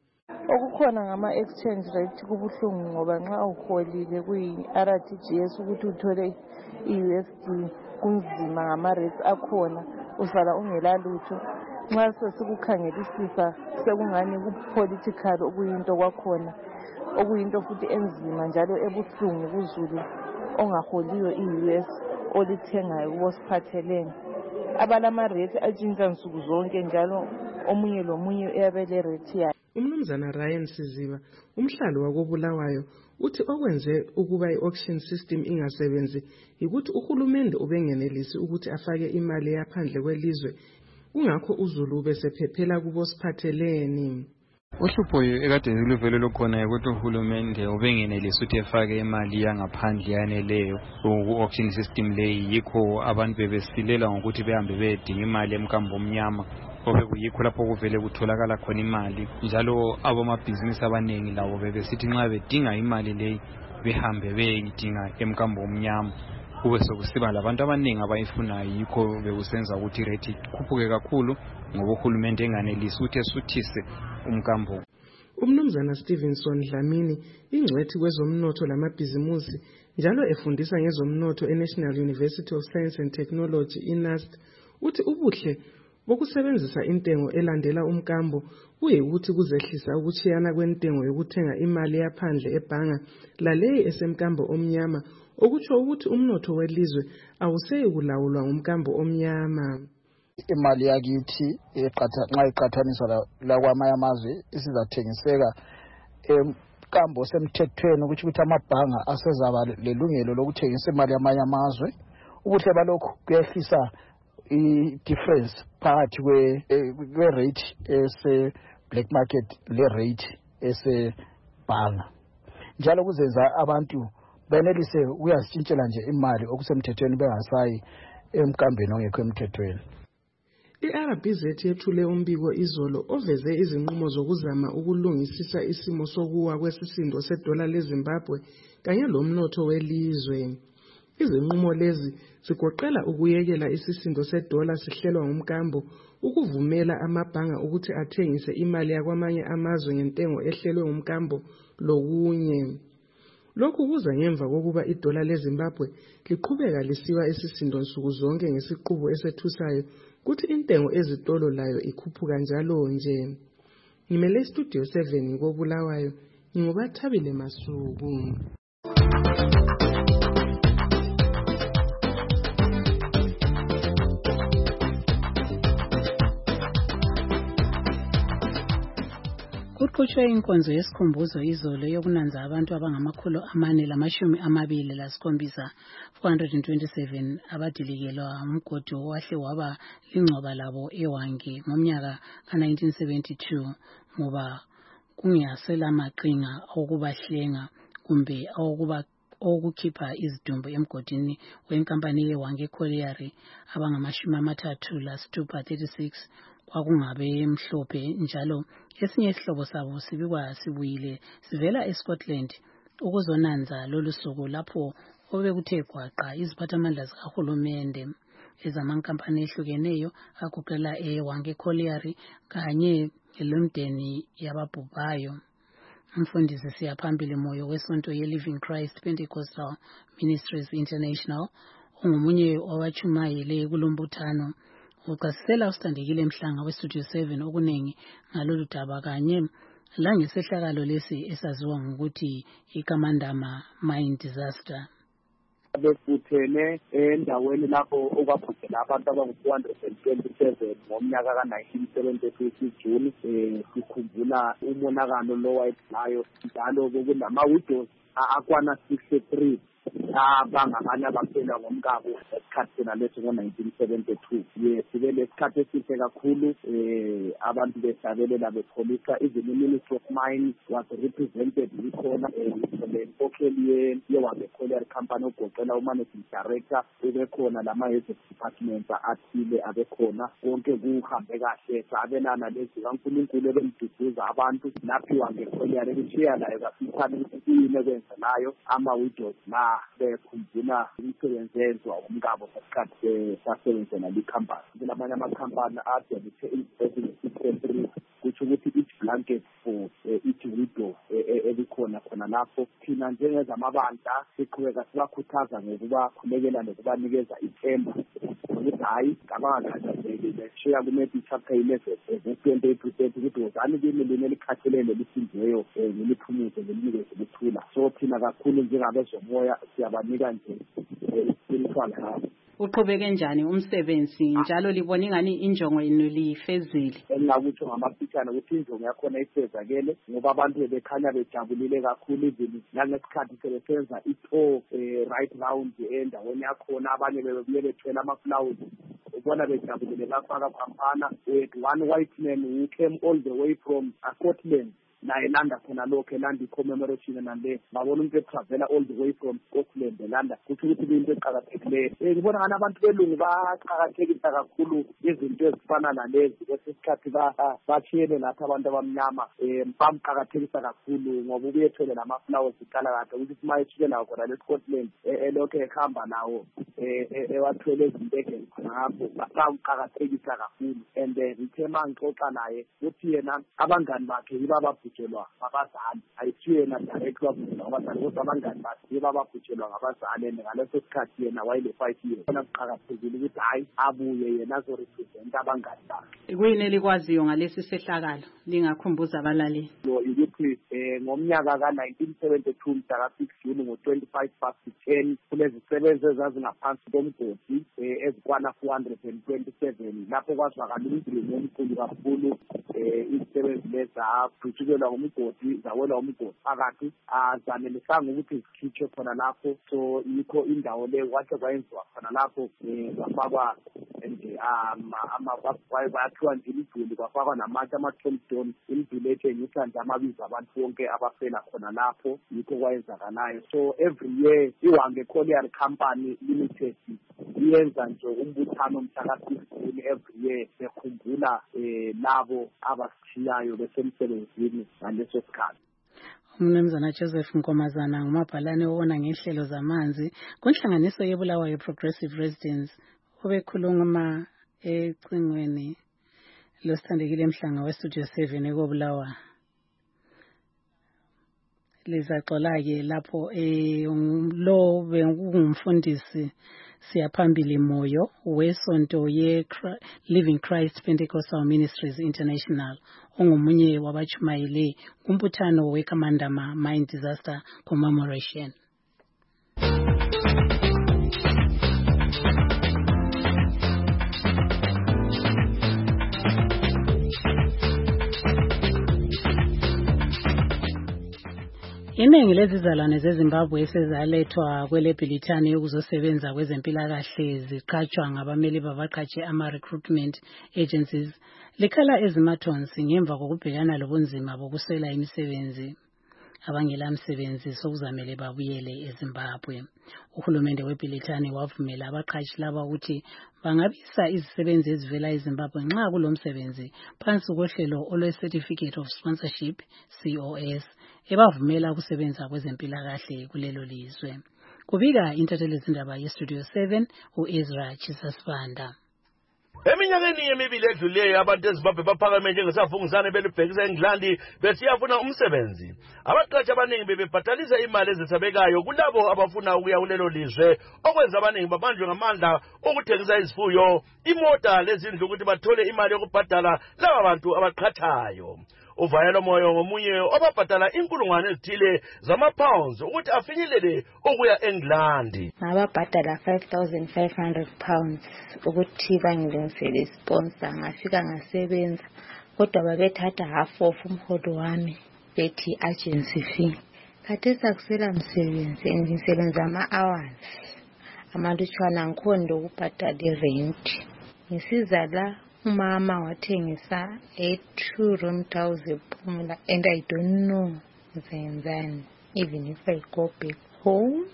Okukhona ngama-exchange rate kubuhlungu ngoba nxa uholile kuyi-R T G S ukuthi uthole i-U S D kunzima ngama-rates akhona usala ungela lutho. Nxa sesikukhangelisisa sekungani ku-political okuyinto kwakhona okuyinto futhi enzima njalo ebuhlungu kuzulu ongaholiyo i-U S olithengayo kubosiphathelene. Abalama-rate atshintsha nsuku zonke njalo omunye lomunye uyabele rate yakhe. Umnumzana Ryan Siziba umhlali wakobulawayo uthi okwenze ukuba i-auction system ingasebenzi ukuthi uhulumende ubengenelisi ukuthi afake imali yaphandle kwelizwe kungakho uzulu besephephela kubosiphathelene. Uhlupho ekade luvele lokhona ukuthi uhulumende ubengenelisi ukuthi efake imali yangaphandle yaneleyo ku-auction system leyi yikho abantu bebesilela ngokuthi behambe beyedinga imali emkambo omnyama obekuyikho lapho kuvele kutholakala khona imali njalo abomabhizinisi abaningi labo bebesithi nxa bedinga imali leyi behambe beyidinga emkambo omnyama kube sokusiba labantu abaningi abayifunayo yikho bekusenza ukuthi irate ikhuphuke kakhulu ngoba uhulumende enganelisi ukuthi esuthise umkambo. Umnumzana Stevenson Dlamini ingcwethi kwezomnotho lamabhizimusi njalo efundisa ngezomnotho eNational University of Science and Technology iNUST uthi ubuhle bokusebenzisa intengo elandela umkambo kuyikuthi kuzehlisa ukuchiyana kwentengo yokuthenga imali yaphandle ebhanga laleyi esemkambo omnyama okutsho ukuthi umnotho welizwe awuseyi kulawulwa ngumkambo omnyama. Imali yakithi nxa iqathaniswa la kwamanye amazwe isizathengiseka emkambo semthethweni ukuthi ukuthi amabhanga asezaba lelungelo lokuthengisa imali yamanye amazwe. Ubuhle balokho kuyehlisa i-difference phakathi kwe-rate ese-black market le-rate ese-bhanga njalo kuzenza abantu benelise ukuyazitshintshela nje imali okusemthethweni bengasayi emkambeni ongekho emthethweni. I-R B Z yethule umbiko izolo oveze izinqumo zokuzama ukulungisisa isimo sokuwa kwesisindo sedola leZimbabwe kanye lomnotho welizwe. Izinqumo lezi zigoqela ukuyekela isisindo sedola sihlelwa ngumkambo, ukuvumela amabhanga ukuthi athengise imali yakwamanye amazwe ngentengo ehlelwe ngumkambo lokunye. Lokhu kuza ngemva kokuba idola leZimbabwe liqhubeka lisiwa isisindo nsuku zonke ngesiqubu esethusayo kuthi intengo ezitolo layo ikhuphuka njalo nje. Ngimele Studio seven ngobulawayo ngingubathabile Masuku. Kuqhutshwe inkonzo yesikhumbuzo izolo yokunanza abantu abangamakhulu amane lamashumi amabili lasikhombisa four hundred twenty-seven abadilikelwa umgodi owahle waba lingcwaba labo eWange ngomnyaka ka nineteen seventy-two ngoba kungasela maqinga okubahlenga kumbe okuba okukhipha izidumbu emgodini wenkampani yeWange Colliery abangamashumi amathathu lasithupha thirty-six kwakungabe mhlophe njalo esinye isihlobo sabo sibikwa sibuyile sivela eScotland ukuzonanza lolu suku lapho obekuthe kwaqa iziphathamandla zikahulumende ezamankampani ehlukeneyo agoqela eWange Colliery kanye lomdeni yababhubhayo. Umfundisi siyaphambili moyo wesonto ye-Living Christ Pentecostal Ministries International ungomunye wabachumayele kulombuthano uqasisela usitandekile Mhlanga weStudio seven okunengi ngalolu daba kanye langesehlakalo lesi esaziwa ngokuthi iKamandama mine disaster. befuthene endaweni lapho okwabhudela abantu abangu-two hundred twenty-seven ngomnyaka ka-nineteen seventy-two June. um sikhumbula umonakalo lo wayedlayo njalo-ke kunama-widows akwana sixty-three abangabanye abaphela ngomkabo esikhathi sena leso ngo-nineteen seventy-two. Ye sibe lesikhathi esihle kakhulu um abantu behlabelela bekholisa. Even i-Ministry of Mines was represented yikhona lenkokheli ye-Wabecollier Company ogoqela u-Managing Director, ebekhona lama-heads of departments athile abekhona. Konke kuhambe kahle, sabelana lezi kaNkulunkulu ebemduduza abantu laphiwa ngecollier ebishiya layo kafitshane ukuthi kuyini ekwenzelayo ama-widows na bekhumbula imisebenzi yenziwa umkabo ngesikhathi sasebenza nale company. Kulamanye amakhampani adonethe i-three kutsho ukuthi each blanket for each widow ebikhona khona lapho. Thina njengezamabandla siqhubeka sibakhuthaza ngokubakhulekela nokubanikeza ithemba ukuthi hayi kabangakhathazeki, beshiya kunethi chapter eleven twenty-eight to thirty ukuthi wozani kimi lini elikhathelele lisindiweyo ngiliphumuze ngilinikeze ukuthula. So thina kakhulu njengabezomoya siyabanika nje spiritual help. Uqhubeke njani umsebenzi njalo libona ingani injongo yenu lifezile? Engakutsho ngamafitshane ukuthi injongo yakhona ifezakele ngoba abantu bebekhanya bejabulile kakhulu, even nangesikhathi sebesenza i-tour right round endaweni yakhona. Abanye bebebuye bethwele amaflawuzi, ubona bejabulile bafaka phampana with one white man who came all the way from Scotland. Naye landa khona lokho elanda i-commemoration nale babona umuntu etravela all the way from Scotland elanda kuthi ukuthi into eqhakathekileyo. Ngibona ngani abantu belungu baqhakathekisa kakhulu izinto ezifana nalezi kwesikhathi bachiyele lapha abantu abamnyama um bamqhakathekisa kakhulu ngoba ubuyethele nama-flowers iqala kade ukuthi simayethile lawo khona le-Scotland elokho ehamba nawo ewathwele ezintengeni khona ngapho bamqhakathekisa kakhulu. And ngithe mangixoxa naye ukuthi yena abangani bakhe yiba babhujelwa ngabazali, ayisiyo yena directly wabhujelwa ngabazali kodwa abangani bakhe yiba babhujelwa ngabazali. And ngaleso sikhathi yena wayele-five years khona kuqhakathekile ukuthi hayi abuye yena azorepresenta abangani bakhe. Kuyini elikwaziyo ngalesi sehlakalo lingakhumbuza abalaleli? Ukuthi um ngomnyaka ka-nineteen seventy-two mhla ka-six June ngo-twenty-five past ten kulezisebenzi ezazingaphansi komgodi um ezikwana four hundred twenty-seven lapho kwazwakala umdumo omkhulu kakhulu. um izisebenzi leza bhutshukelwa ngumgodi zawelwa umgodi phakathi, azanelisanga ukuthi zikhitshwe khona lapho. So yikho indawo leyo kwakhe kwayenziwa khona lapho um kwafakwa and bayakhiwa nje imiduli, kwafakwa namatshe ama-tombstone, imiduli etshengisa nje amabizo abantu bonke abafela khona lapho. Yikho kwayenzakalayo. So every year iWabecollier Company Limited iyenza nje umbuthano mhla ka-six June every year bekhumbula um labo abasithiyayo besemsebenzini ngaleso sikhathi. Umnumzana Joseph Nkomazana ngumabhalane owona ngehlelo zamanzi kunhlanganiso yeBulawayo Progressive Residents obekhuluma ecingweni losithandekile emhlanga westudio seven ekobulawayo. Lizaxola-ke lapho um lo bengumfundisi siyaphambili moyo wesonto ye-Living Christ Pentecostal Ministries International ongomunye wabachumayele kumbuthano weKamandama Mine Disaster Commemoration. Iningi lezizalwane zeZimbabwe esezalethwa kweleBhilitani yokuzosebenza kwezempilakahle ziqhatshwa ngabameli babaqhatshe ama-recruitment agencies likhala ezimathonsi ngemva kokubhekana lobunzima bokuswela imisebenzi. Abangela msebenzi sokuzamele babuyele eZimbabwe. Uhulumende weBhilitani wavumela abaqhashi laba ukuthi bangabisa izisebenzi ezivela eZimbabwe nxa kulomsebenzi phansi kohlelo olwe-Certificate of Sponsorship C O S ebavumela ukusebenza kwezempilakahle kulelo lizwe. Kubika intatheli zindaba yeStudio seven uEzra Chisasibanda. Eminyakeni yemibili edluleyo abantu eZimbabwe baphakame njengesavunguzane belibhekisa eNgilandi besiyafuna umsebenzi. Abaqhashi abaningi bebebhatalisa imali ezithabekayo kulabo abafuna ukuya kulelo lizwe okwenza abaningi babanjwe ngamandla okuthengisa izifuyo, imota lezindlu ukuthi bathole imali yokubhadala laba bantu abaqhatshayo. uvayelo moyo ngomunye obabhadala inkulungwane ezithile zama-pounds ukuthi afinyelele ukuya eNgilandi. Ngababhadala five thousand five hundred pounds ukuthi bangilungisele isponsor, ngafika ngasebenza kodwa babethatha half of umholo wami bethi agency fee. Khathesi akusela msebenzi, ngisebenza ama-hours amalutshwana, ngikhona ukubhadala i-rent. Ngisiza la umama wathengisa a two room house ePhumula and I don't know ngizenzani even if I go back home.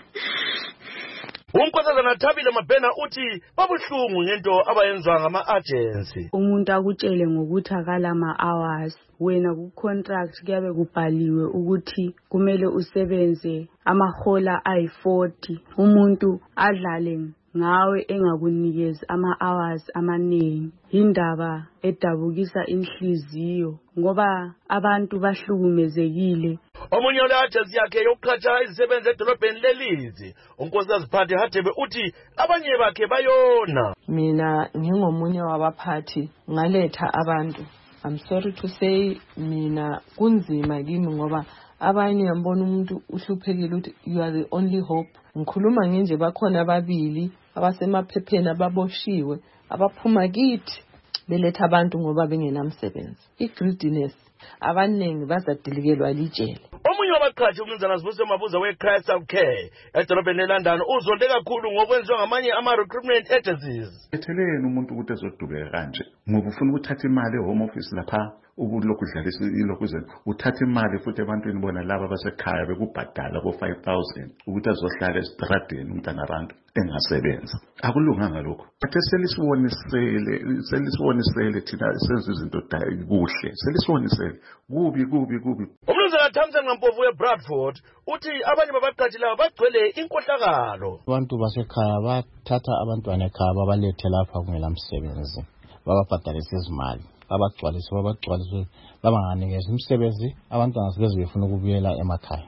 Unkosazana Thabile Mabhena uthi babuhlungu ngento abayenza ngama-agency. Umuntu akutshele ngokuthi akala ama-hours, wena ku-contract kuyabe kubhaliwe ukuthi kumele usebenze amahola ayi-forty, umuntu adlale ngawe engakunikezi ama-hours amaningi. Indaba edabukisa inhliziyo ngoba abantu bahlukumezekile. Omunye ole-agency yakhe yokuqhatsha izisebenzi edolobheni leLeeds, uNkosikazi Phathi Hadebe uthi abanye bakhe bayona. Mina ngingomunye wabaphathi ngaletha abantu. I'm sorry to say mina kunzima kimi ngoba abanye ngibona umuntu uhluphekile uthi you are the only hope. Ngikhuluma nje bakhona ababili abasemaphepheni ababoshiwe abaphuma kithi beletha abantu ngoba bengenamsebenzi. I-greediness abaningi bazadilikelwa lijele. Omunye wabaqhashi umnumzana Sibusiso Mabuza we-Christ Self-Care edolobheni leLondon uzonde kakhulu ngokwenziwa ngamanye ama-recruitment agencies. Etheleni umuntu ukuthi ezodubeka kanje ngoba ufuna ukuthatha imali e-home office lapha ukulokhu udlalisa ilokuzeni uthatha imali futhi ebantwini bona laba basekhaya bekubhadala ko five thousand ukuthi azohlala esitradeni umntana abantu engasebenza. Akulunganga lokho. Bathe selisibonisele selisibonisele thina senze izinto kuhle. Selisibonisele kubi kubi kubi. Umnumzana Thamsanqa Mpofu weBradford uthi abanye babaqhashi laba bagcwele inkohlakalo. Abantu basekhaya bathatha abantwana ekhaya babalethe lapha kungela msebenzi, bababhadalisa izimali, babagcwalise babagcwalise babanganikeza umsebenzi, abantwana sebeze befuna ukubuyela emakhaya.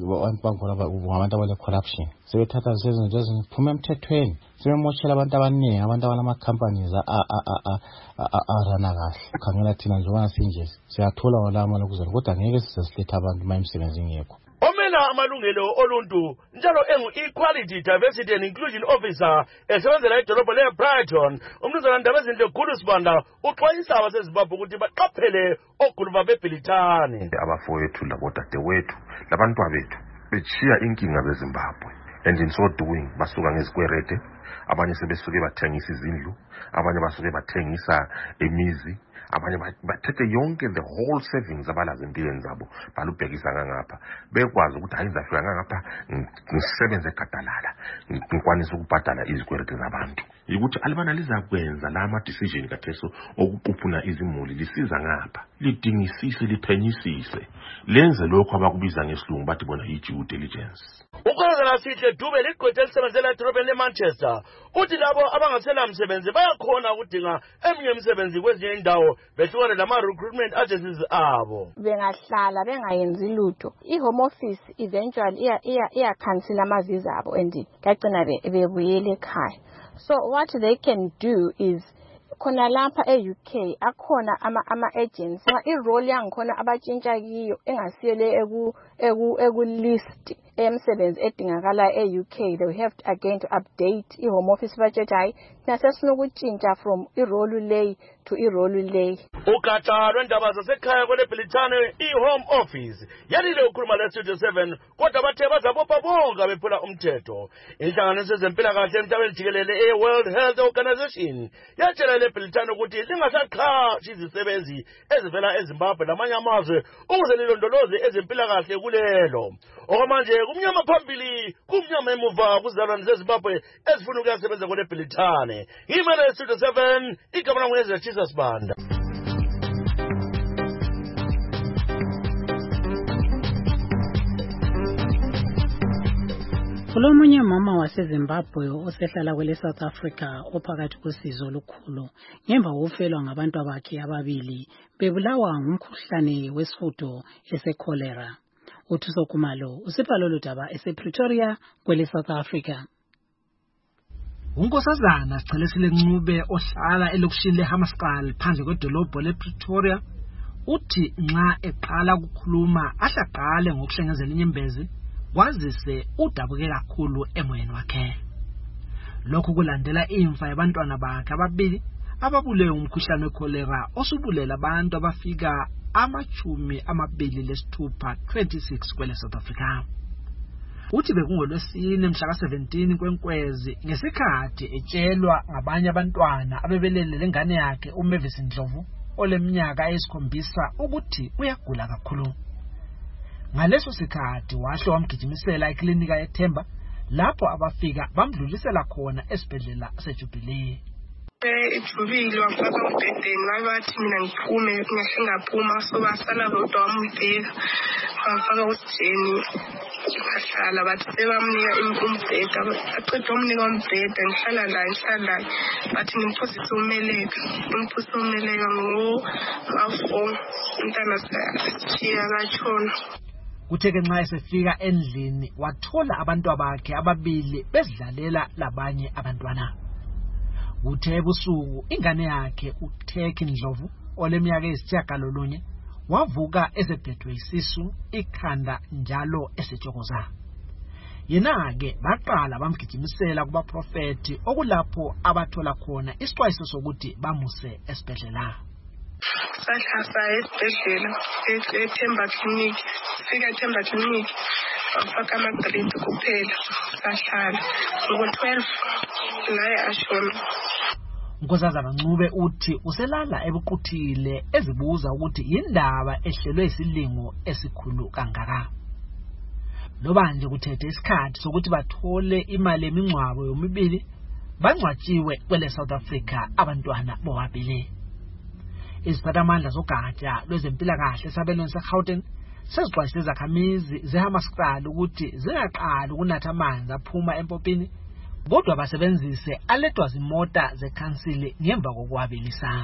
Abantu abale corruption sebethatha izinto eziphuma emthethweni, sebemoshela abantu abaningi, abantu abanama-companies arana kahle. Khangela thina njengoba sinje siyathola wala amali okuzela kodwa ngeke size silethe abantu uma imisebenzi ingekho. Omela amalungelo oluntu njalo engu-Equality, Diversity and Inclusion Officer esebenzela idolobho le-Brighton, umnumzana Ndabezinhle Gulu Sibanda uxwayisa abaseZimbabwe ukuthi baqaphele oguluva bebhilithane. Abafowethu labodadewethu labantwabethu betshiya inkinga beZimbabwe, and in so doing basuka ngezikwerede, abanye sebesuke bathengisa izindlu, abanye basuke bathengisa imizi, abanye bathethe yonke the whole savings abalazi empilweni zabo balubhekisa ngangapha, bekwazi ukuthi hayi ngizafika ngangapha ngisebenze gadalala ngikwanisa ukubhadala izikwerede zabantu. Ukuthi alibana lizakwenza la ama-decision katheso okuquphuna izimuli lisiza ngapha, lidingisise liphenyisise, lenze lokho abakubiza ngesilungu bathi bona i-due diligence. Ukhona Sihle Dube ligqwethe elisebenzela edolobheni leManchester uthi labo abangasela msebenzi bayakhona ukudinga eminye imisebenzi kwezinye indawo behlukane lama-recruitment agencies abo. Bengahlala bengayenzi lutho, i-home office eventually iyakhansela ama-visa abo and kagcina bebuyele ekhaya. So what they can do is khona lapha e-U K akhona ama-agents i-role yangikhona abatshintsha kiyo engasiyele eku-list emsebenzi edingakala e-U K. They will have to again to update i-home office budget hayi nasesifuna ukutshintsha from i-role lay to i-role lay. Ugatsha lwendaba zasekhaya kweleBrithani i-Home Office yalile ukhuluma le-Studio seven kodwa bathe bazabopha bonke bephula umthetho. Inhlanganiso yezempilakahle emhlabeni jikelele e-World Health Organization yatshela leBrithani ukuthi lingasaqhashi izisebenzi ezivela eZimbabwe lamanye amazwe ukuze lilondoloze ezempilakahle kulelo. Okwamanje kumnyama phambili kumnyama emuva kuzalwane zeZimbabwe ezifuna ukuyasebenza kweleBrithani. Imele le-Studio seven igama lami ngezethisa Sibanda. Kulomunye mama waseZimbabwe osehlala kwele South Africa ophakathi kwesizo olukhulu ngemva kokufelwa ngabantu bakhe ababili bebulawa ngumkhuhlane wesihudo ese-cholera. Uthuso Khumalo usipha lolu daba ese-Pretoria kwele South Africa. Unkosazana Sichelesile Ncube ohlala elokishini leHammarsdale phandle kwedolobho lePretoria uthi nxa eqala ukukhuluma ahlaqale ngokuhlengezela inyembezi kwazise udabuke kakhulu emoyeni wakhe. Lokhu kulandela imfa yabantwana bakhe ababili ababulewe umkhuhlane wekholera osubulela abantu abafika amachumi amabili lesithupha twenty-six kwele South Africa. Uthi bekungolwesine mhla ka seventeen kwenkwezi ngesikhathi etshelwa ngabanye abantwana abebelele lengane yakhe uMavis Ndlovu oleminyaka eyisikhombisa ukuthi uyagula kakhulu. Ngaleso sikhathi wahle wamgijimisela eklinika eThemba lapho abafika bamdlulisela khona esibhedlela seJubilee. Ijubile wafaka umbhedeni wabathi mina ngiphume ngihle ngaphuma so basala bodwa wambheka wafaka usijeni bahlala bathi sebamnika umbheda aqeda umnika umbheda ngihlala la ngihlala bathi ngimphosise umeleka ngimphosise umeleka ngo four umntana siya kachona. Kutheke nxa esefika endlini wathola abantu bakhe ababili bezidlalela labanye abantwana. Kuthe ebusuku ingane yakhe uTheki Ndlovu oleminyaka eyisitshiyagalolunye wavuka esephethwe isisu ikhanda njalo esetshokoza. Yena-ke baqala bamgijimisela kubaprofeti okulapho abathola khona isixwayiso sokuthi bamuse esibhedlela. Sahlasa esibhedlela eThemba Clinic fika eThemba Clinic bafaka ama-drip kuphela sahlala ngo-twelve naye ashona. Nkosazana Ncube uthi uselala ebuquthile ezibuza ukuthi yindaba ehlelwe isilingo esikhulu kangaka. Loba nje kuthethe isikhathi sokuthi bathole imali emingcwabo yomibili bangcwatshiwe kwele South Africa abantwana bobabili. Iziphathamandla zogatsha lwezempilakahle sabelweni seGauteng sezixwayise izakhamizi zeHammanskraal ukuthi zingaqali ukunatha amanzi aphuma empopini kodwa basebenzise aledwa zimota zekhansili ngemva kokuwabilisa.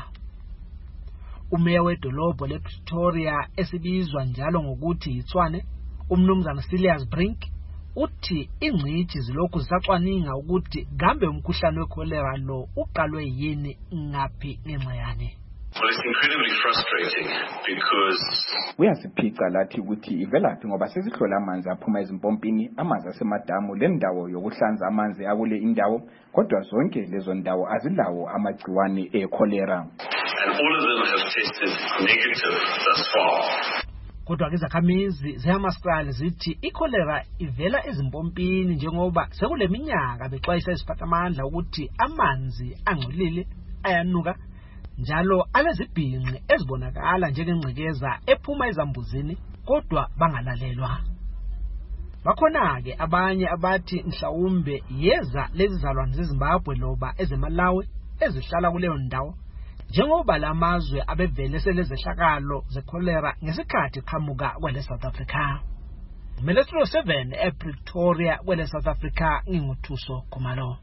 Umeya wedolobho lePretoria esibizwa njalo ngokuthi yiTshwane umnumzana Silas Brink uthi ingcitshi zilokhu zisacwaninga ukuthi gambe umkhuhlane wekholera lo uqalwe yini ngaphi ngenxa yani. Well, it's incredibly frustrating because kuyasiphica lathi ukuthi ivelaphi ngoba sesihlola amanzi aphuma ezimpompini amanzi asemadamu lendawo yokuhlanza amanzi akule indawo kodwa zonke lezo ndawo azilawo amagciwane ekholera. And all of them have tested negative thus far. Kodwa ke izakhamizi zeHammanskraal zithi ikholera ivela ezimpompini njengoba sekule minyaka bexwayisa isiphathamandla ukuthi amanzi angcolile ayanuka njalo alezibhinqi ezibonakala njengengcekeza ephuma ezambuzini kodwa bangalalelwa. Bakhona ke abanye abathi mhlawumbe yeza lezi zalwane zeZimbabwe loba ezeMalawi ezihlala kuleyo ndawo njengoba lamazwe abevele selezehlakalo zekholera ngesikhathi qhamuka kwele South Africa. Melestro seven ePretoria kwele South Africa nginguthuso Khumalo.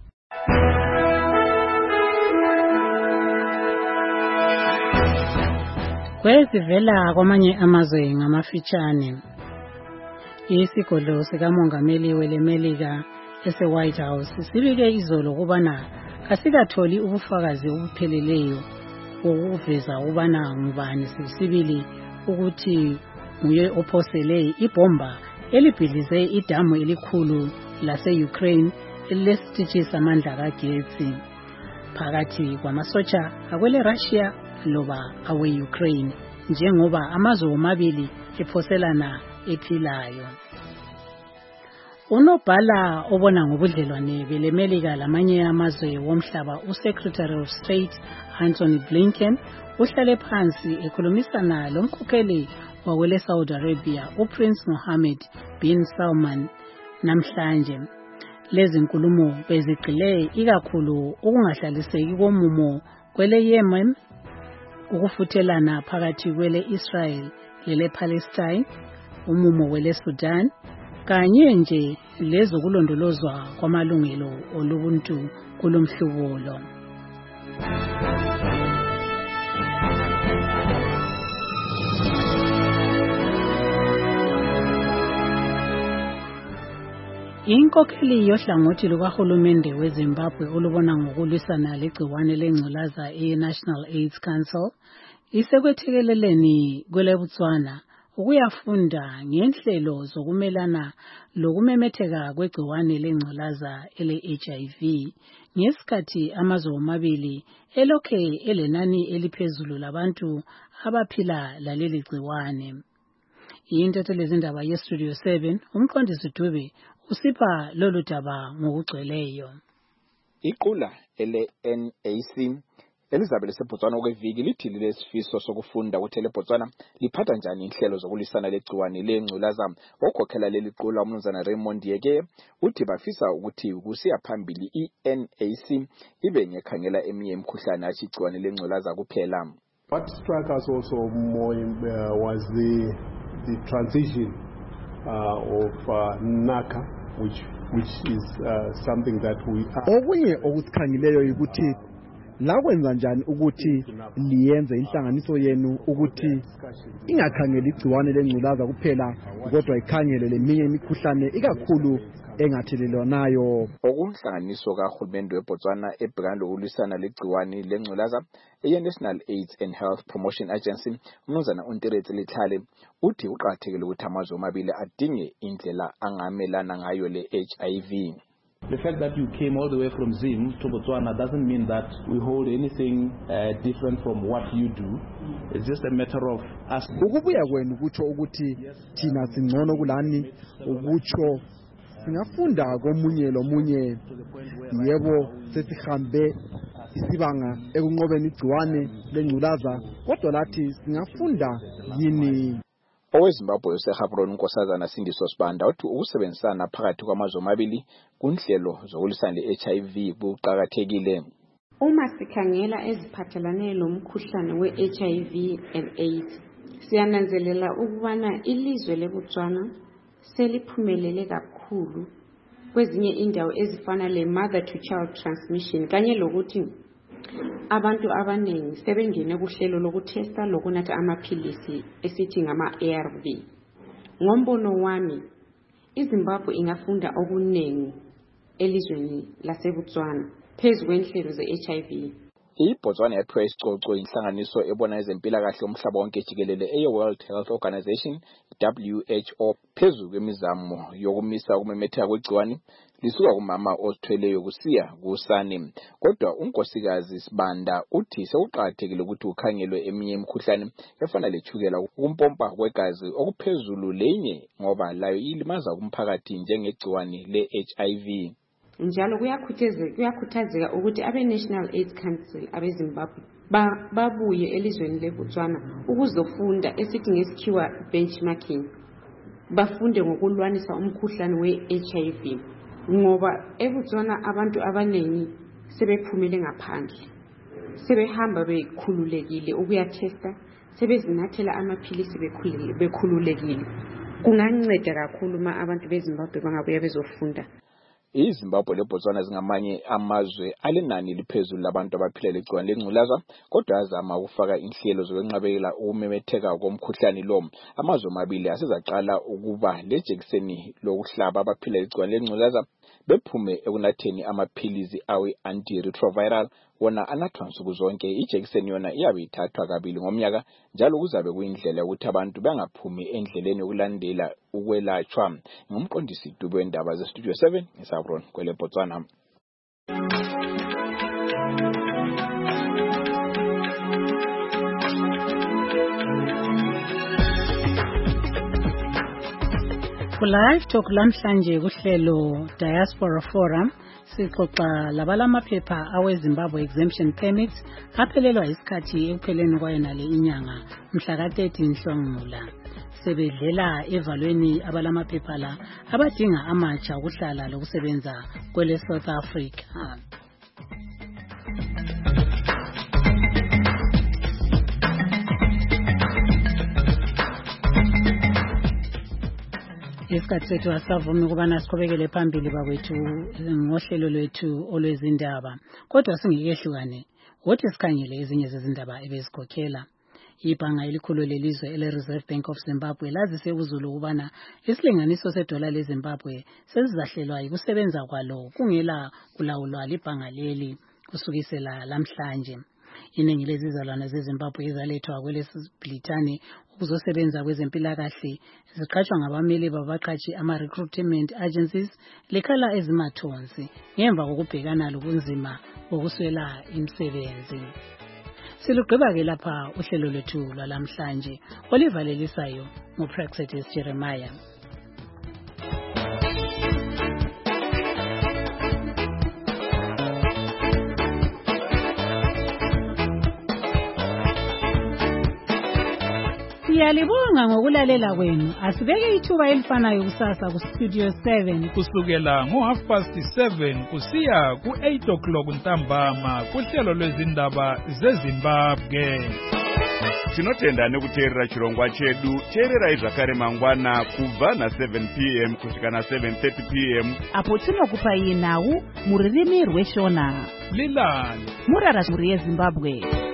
Kwezivela kwamanye amazwe ngamafitshane. Isigodlo sikamongameli welemelika ese White House sibike izolo kubana kasikatholi ubufakazi obupheleleyo ukuveza ubana ngubani sibili ukuthi nguye ophosele ibomba elibhilize idamu elikhulu lase-Ukraine elesitishi samandla kagetsi phakathi kwamasotsha akwele Russia loba awe-Ukraine njengoba amazwe omabili ephoselana ephilayo. Unobhala obona ngobudlelwane belemelika lamanye amazwe womhlaba uSecretary of State Anthony Blinken uhlale phansi ekhulumisana lomkhokheli wakwele Saudi Arabia uPrince Mohammed bin Salman namhlanje. Lezi nkulumo bezigxile ikakhulu ukungahlaliseki komumo kwele Yemen, ukufuthelana phakathi kwele Israel lele Palestine, umumo wele Sudan kanye nje lezokulondolozwa kwamalungelo oluntu kulomhlubulo. Inkokheli yohlangothi lukahulumende weZimbabwe olubona ngokulwisana legciwane lengculaza e-National AIDS Council Isekwethekeleleni kweleBotswana ukuyafunda ngenhlelo zokumelana lokumemetheka kwegciwane lengculaza ele-H I V ngesikhathi amazwe omabili elokhe elenani eliphezulu labantu abaphila laleli gciwane. Intatheli yezindaba yeStudio seven umqondisi Dube usipha lolu daba ngokugcweleyo. Iqula ele-N A C elizabe liseBotswana okweviki lithi lilesifiso sokufunda ukuthi leBotswana liphatha njani inhlelo zokulisana legciwane lengculaza. Okhokhela leli qula umnumzana Raymond Yeke uthi bafisa ukuthi kusiya phambili i-N A C ibe ngekhangela eminye imikhuhlane athi igciwane lengculaza kuphela. What struck us also more uh, was the the transition uh, of uh, NACA, which which is uh, something that we are. Okunye okusikhangileyo ukuthi la kwenza njani ukuthi liyenze inhlanganiso yenu ukuthi ingakhangeli igciwane lengculaza kuphela kodwa ikhangele leminye imikhuhlane ikakhulu engathelelwanayo. Okunhlanganiso kahulumende weBotswana ebhekana lokulisana legciwane lengculaza ye-National AIDS and Health Promotion Agency umnumzana uNteretse Litlhale uthi uqakathekile ukuthi amazwe omabili adinge indlela angamelana ngayo le-H I V. The fact that you came all the way from Zim to Botswana doesn't mean that we hold anything uh, different from what you do. It's just a matter of us. Ukubuya kwenu kutsho ukuthi thina singcono kulani, ukutsho singafunda komunye lomunye. Yebo sesihambe isibanga ekunqobeni igciwane lengculaza kodwa lathi singafunda yini. OweZimbabwe useGaborone uNkosazana Sindiso Sibanda uthi ukusebenzisana phakathi kwamazwe amabili kunhlelo zokulisana le-H I V kuqakathekile. Uma sikhangela eziphathelane lomkhuhlane we-H I V and AIDS siyananzelela ukubana ilizwe leBotswana seliphumelele kakhulu kwezinye indawo ezifana le-mother to child transmission kanye lokuthi abantu abaningi sebengene kuhlelo lokuthesta lokunatha amaphilisi esithi ngama-A R V. Ngombono wami iZimbabwe ingafunda okuningi elizweni laseBotswana phezu kwenhlelo ze-H I V. iBotswana yathiwa isicoco inhlanganiso ebona ezempilakahle umhlaba wonke jikelele eye-World Health Organization W H O phezu kwemizamo yokumisa ukumemetheka kwegciwane lisuka kumama ozithweleyo kusiya kusane. Kodwa unkosikazi Sibanda uthi sekuqakathekile ukuthi ukhangelwe eminye imikhuhlane efana lechukela ukumpompa kwegazi okuphezulu lenye ngoba layo ilimaza kumphakathi njengegciwane le-H I V. Njalo kuyakhuthazeka kuyakhuthazeka ukuthi abe National AIDS Council abeZimbabwe babuye elizweni leBotswana ukuzofunda esithi ngesikhiwa benchmarking. Bafunde ngokulwanisa umkhuhlane we-H I V ngoba eBotswana abantu abaningi sebephumele ngaphandle. Sebehamba bekhululekile ukuyathesta, sebezinathela amaphilisi bekhululekile. Kunganceda kakhulu ma abantu beZimbabwe bangabuya bezofunda. iZimbabwe leBotswana zingamanye amazwe alenani liphezulu labantu abaphila legciwane lengculaza kodwa azama ukufaka inhlelo zokwenqabela ukumemetheka komkhuhlane lo. Amazwe amabili asezaqala ukuba lejekiseni lokuhlaba abaphila legciwane lengculaza bephume ekunatheni amaphilisi awe antiretroviral wona anathwa nsuku zonke. Ijekiseni yona iyabe ithathwa kabili ngomnyaka njalo kuzabe kuyindlela ukuthi abantu bangaphumi endleleni yokulandela ukwelatshwa. Ngumqondisi Dube wendaba zeStudio seven eGaborone kweleBotswana. Live Talk lamhlanje kuhlelo Diaspora Forum sixoxa labalamaphepha aweZimbabwe Exemption Permit aphelelwa isikhathi ekupheleni kwayona le inyanga mhla ka thirty Nhlangula. Sebedlela evalweni abalamaphepha la abadinga amatsha ukuhlala lokusebenza kwele South Africa. Isikhathi sethu asavumi ukubana siqhubekele phambili bakwethu ngohlelo lwethu olwezindaba kodwa singekehlukane wothi sikhangele ezinye zezindaba ebezikhokhela. Ibhanga elikhulu lelizwe ele-Reserve Bank of Zimbabwe lazise uzulu ukubana isilinganiso sedola leZimbabwe sesizahlelwa ukusebenza kwalo kungela kulawulwa libhanga leli kusukisela lamhlanje. Iningi lezizalwane zeZimbabwe ezalethwa kwelesiBrithani ukuzosebenza kwezempilakahle ziqhatshwa ngabameli babaqhatshi ama-recruitment agencies lekhala ezimathonsi ngemva kokubhekana lobunzima bokuswela imisebenzi. Silugqiba-ke lapha uhlelo lwethu lwalamhlanje olivalelisayo nguPraxetis Jeremiah. Siyalibonga ngokulalela kwenu. Asibeke ithuba elifanayo kusasa ku Studio seven kusukela ngo half past seven kusiya ku eight o'clock ntambama kuhlelo lwezindaba zeZimbabwe. Tinotenda nekuteerera chirongwa chedu. Teerera zvakare mangwana kubva na seven p m kusvika na seven thirty p m apo tinokupai nhau muririmi rweshona Lilani murara yeZimbabwe.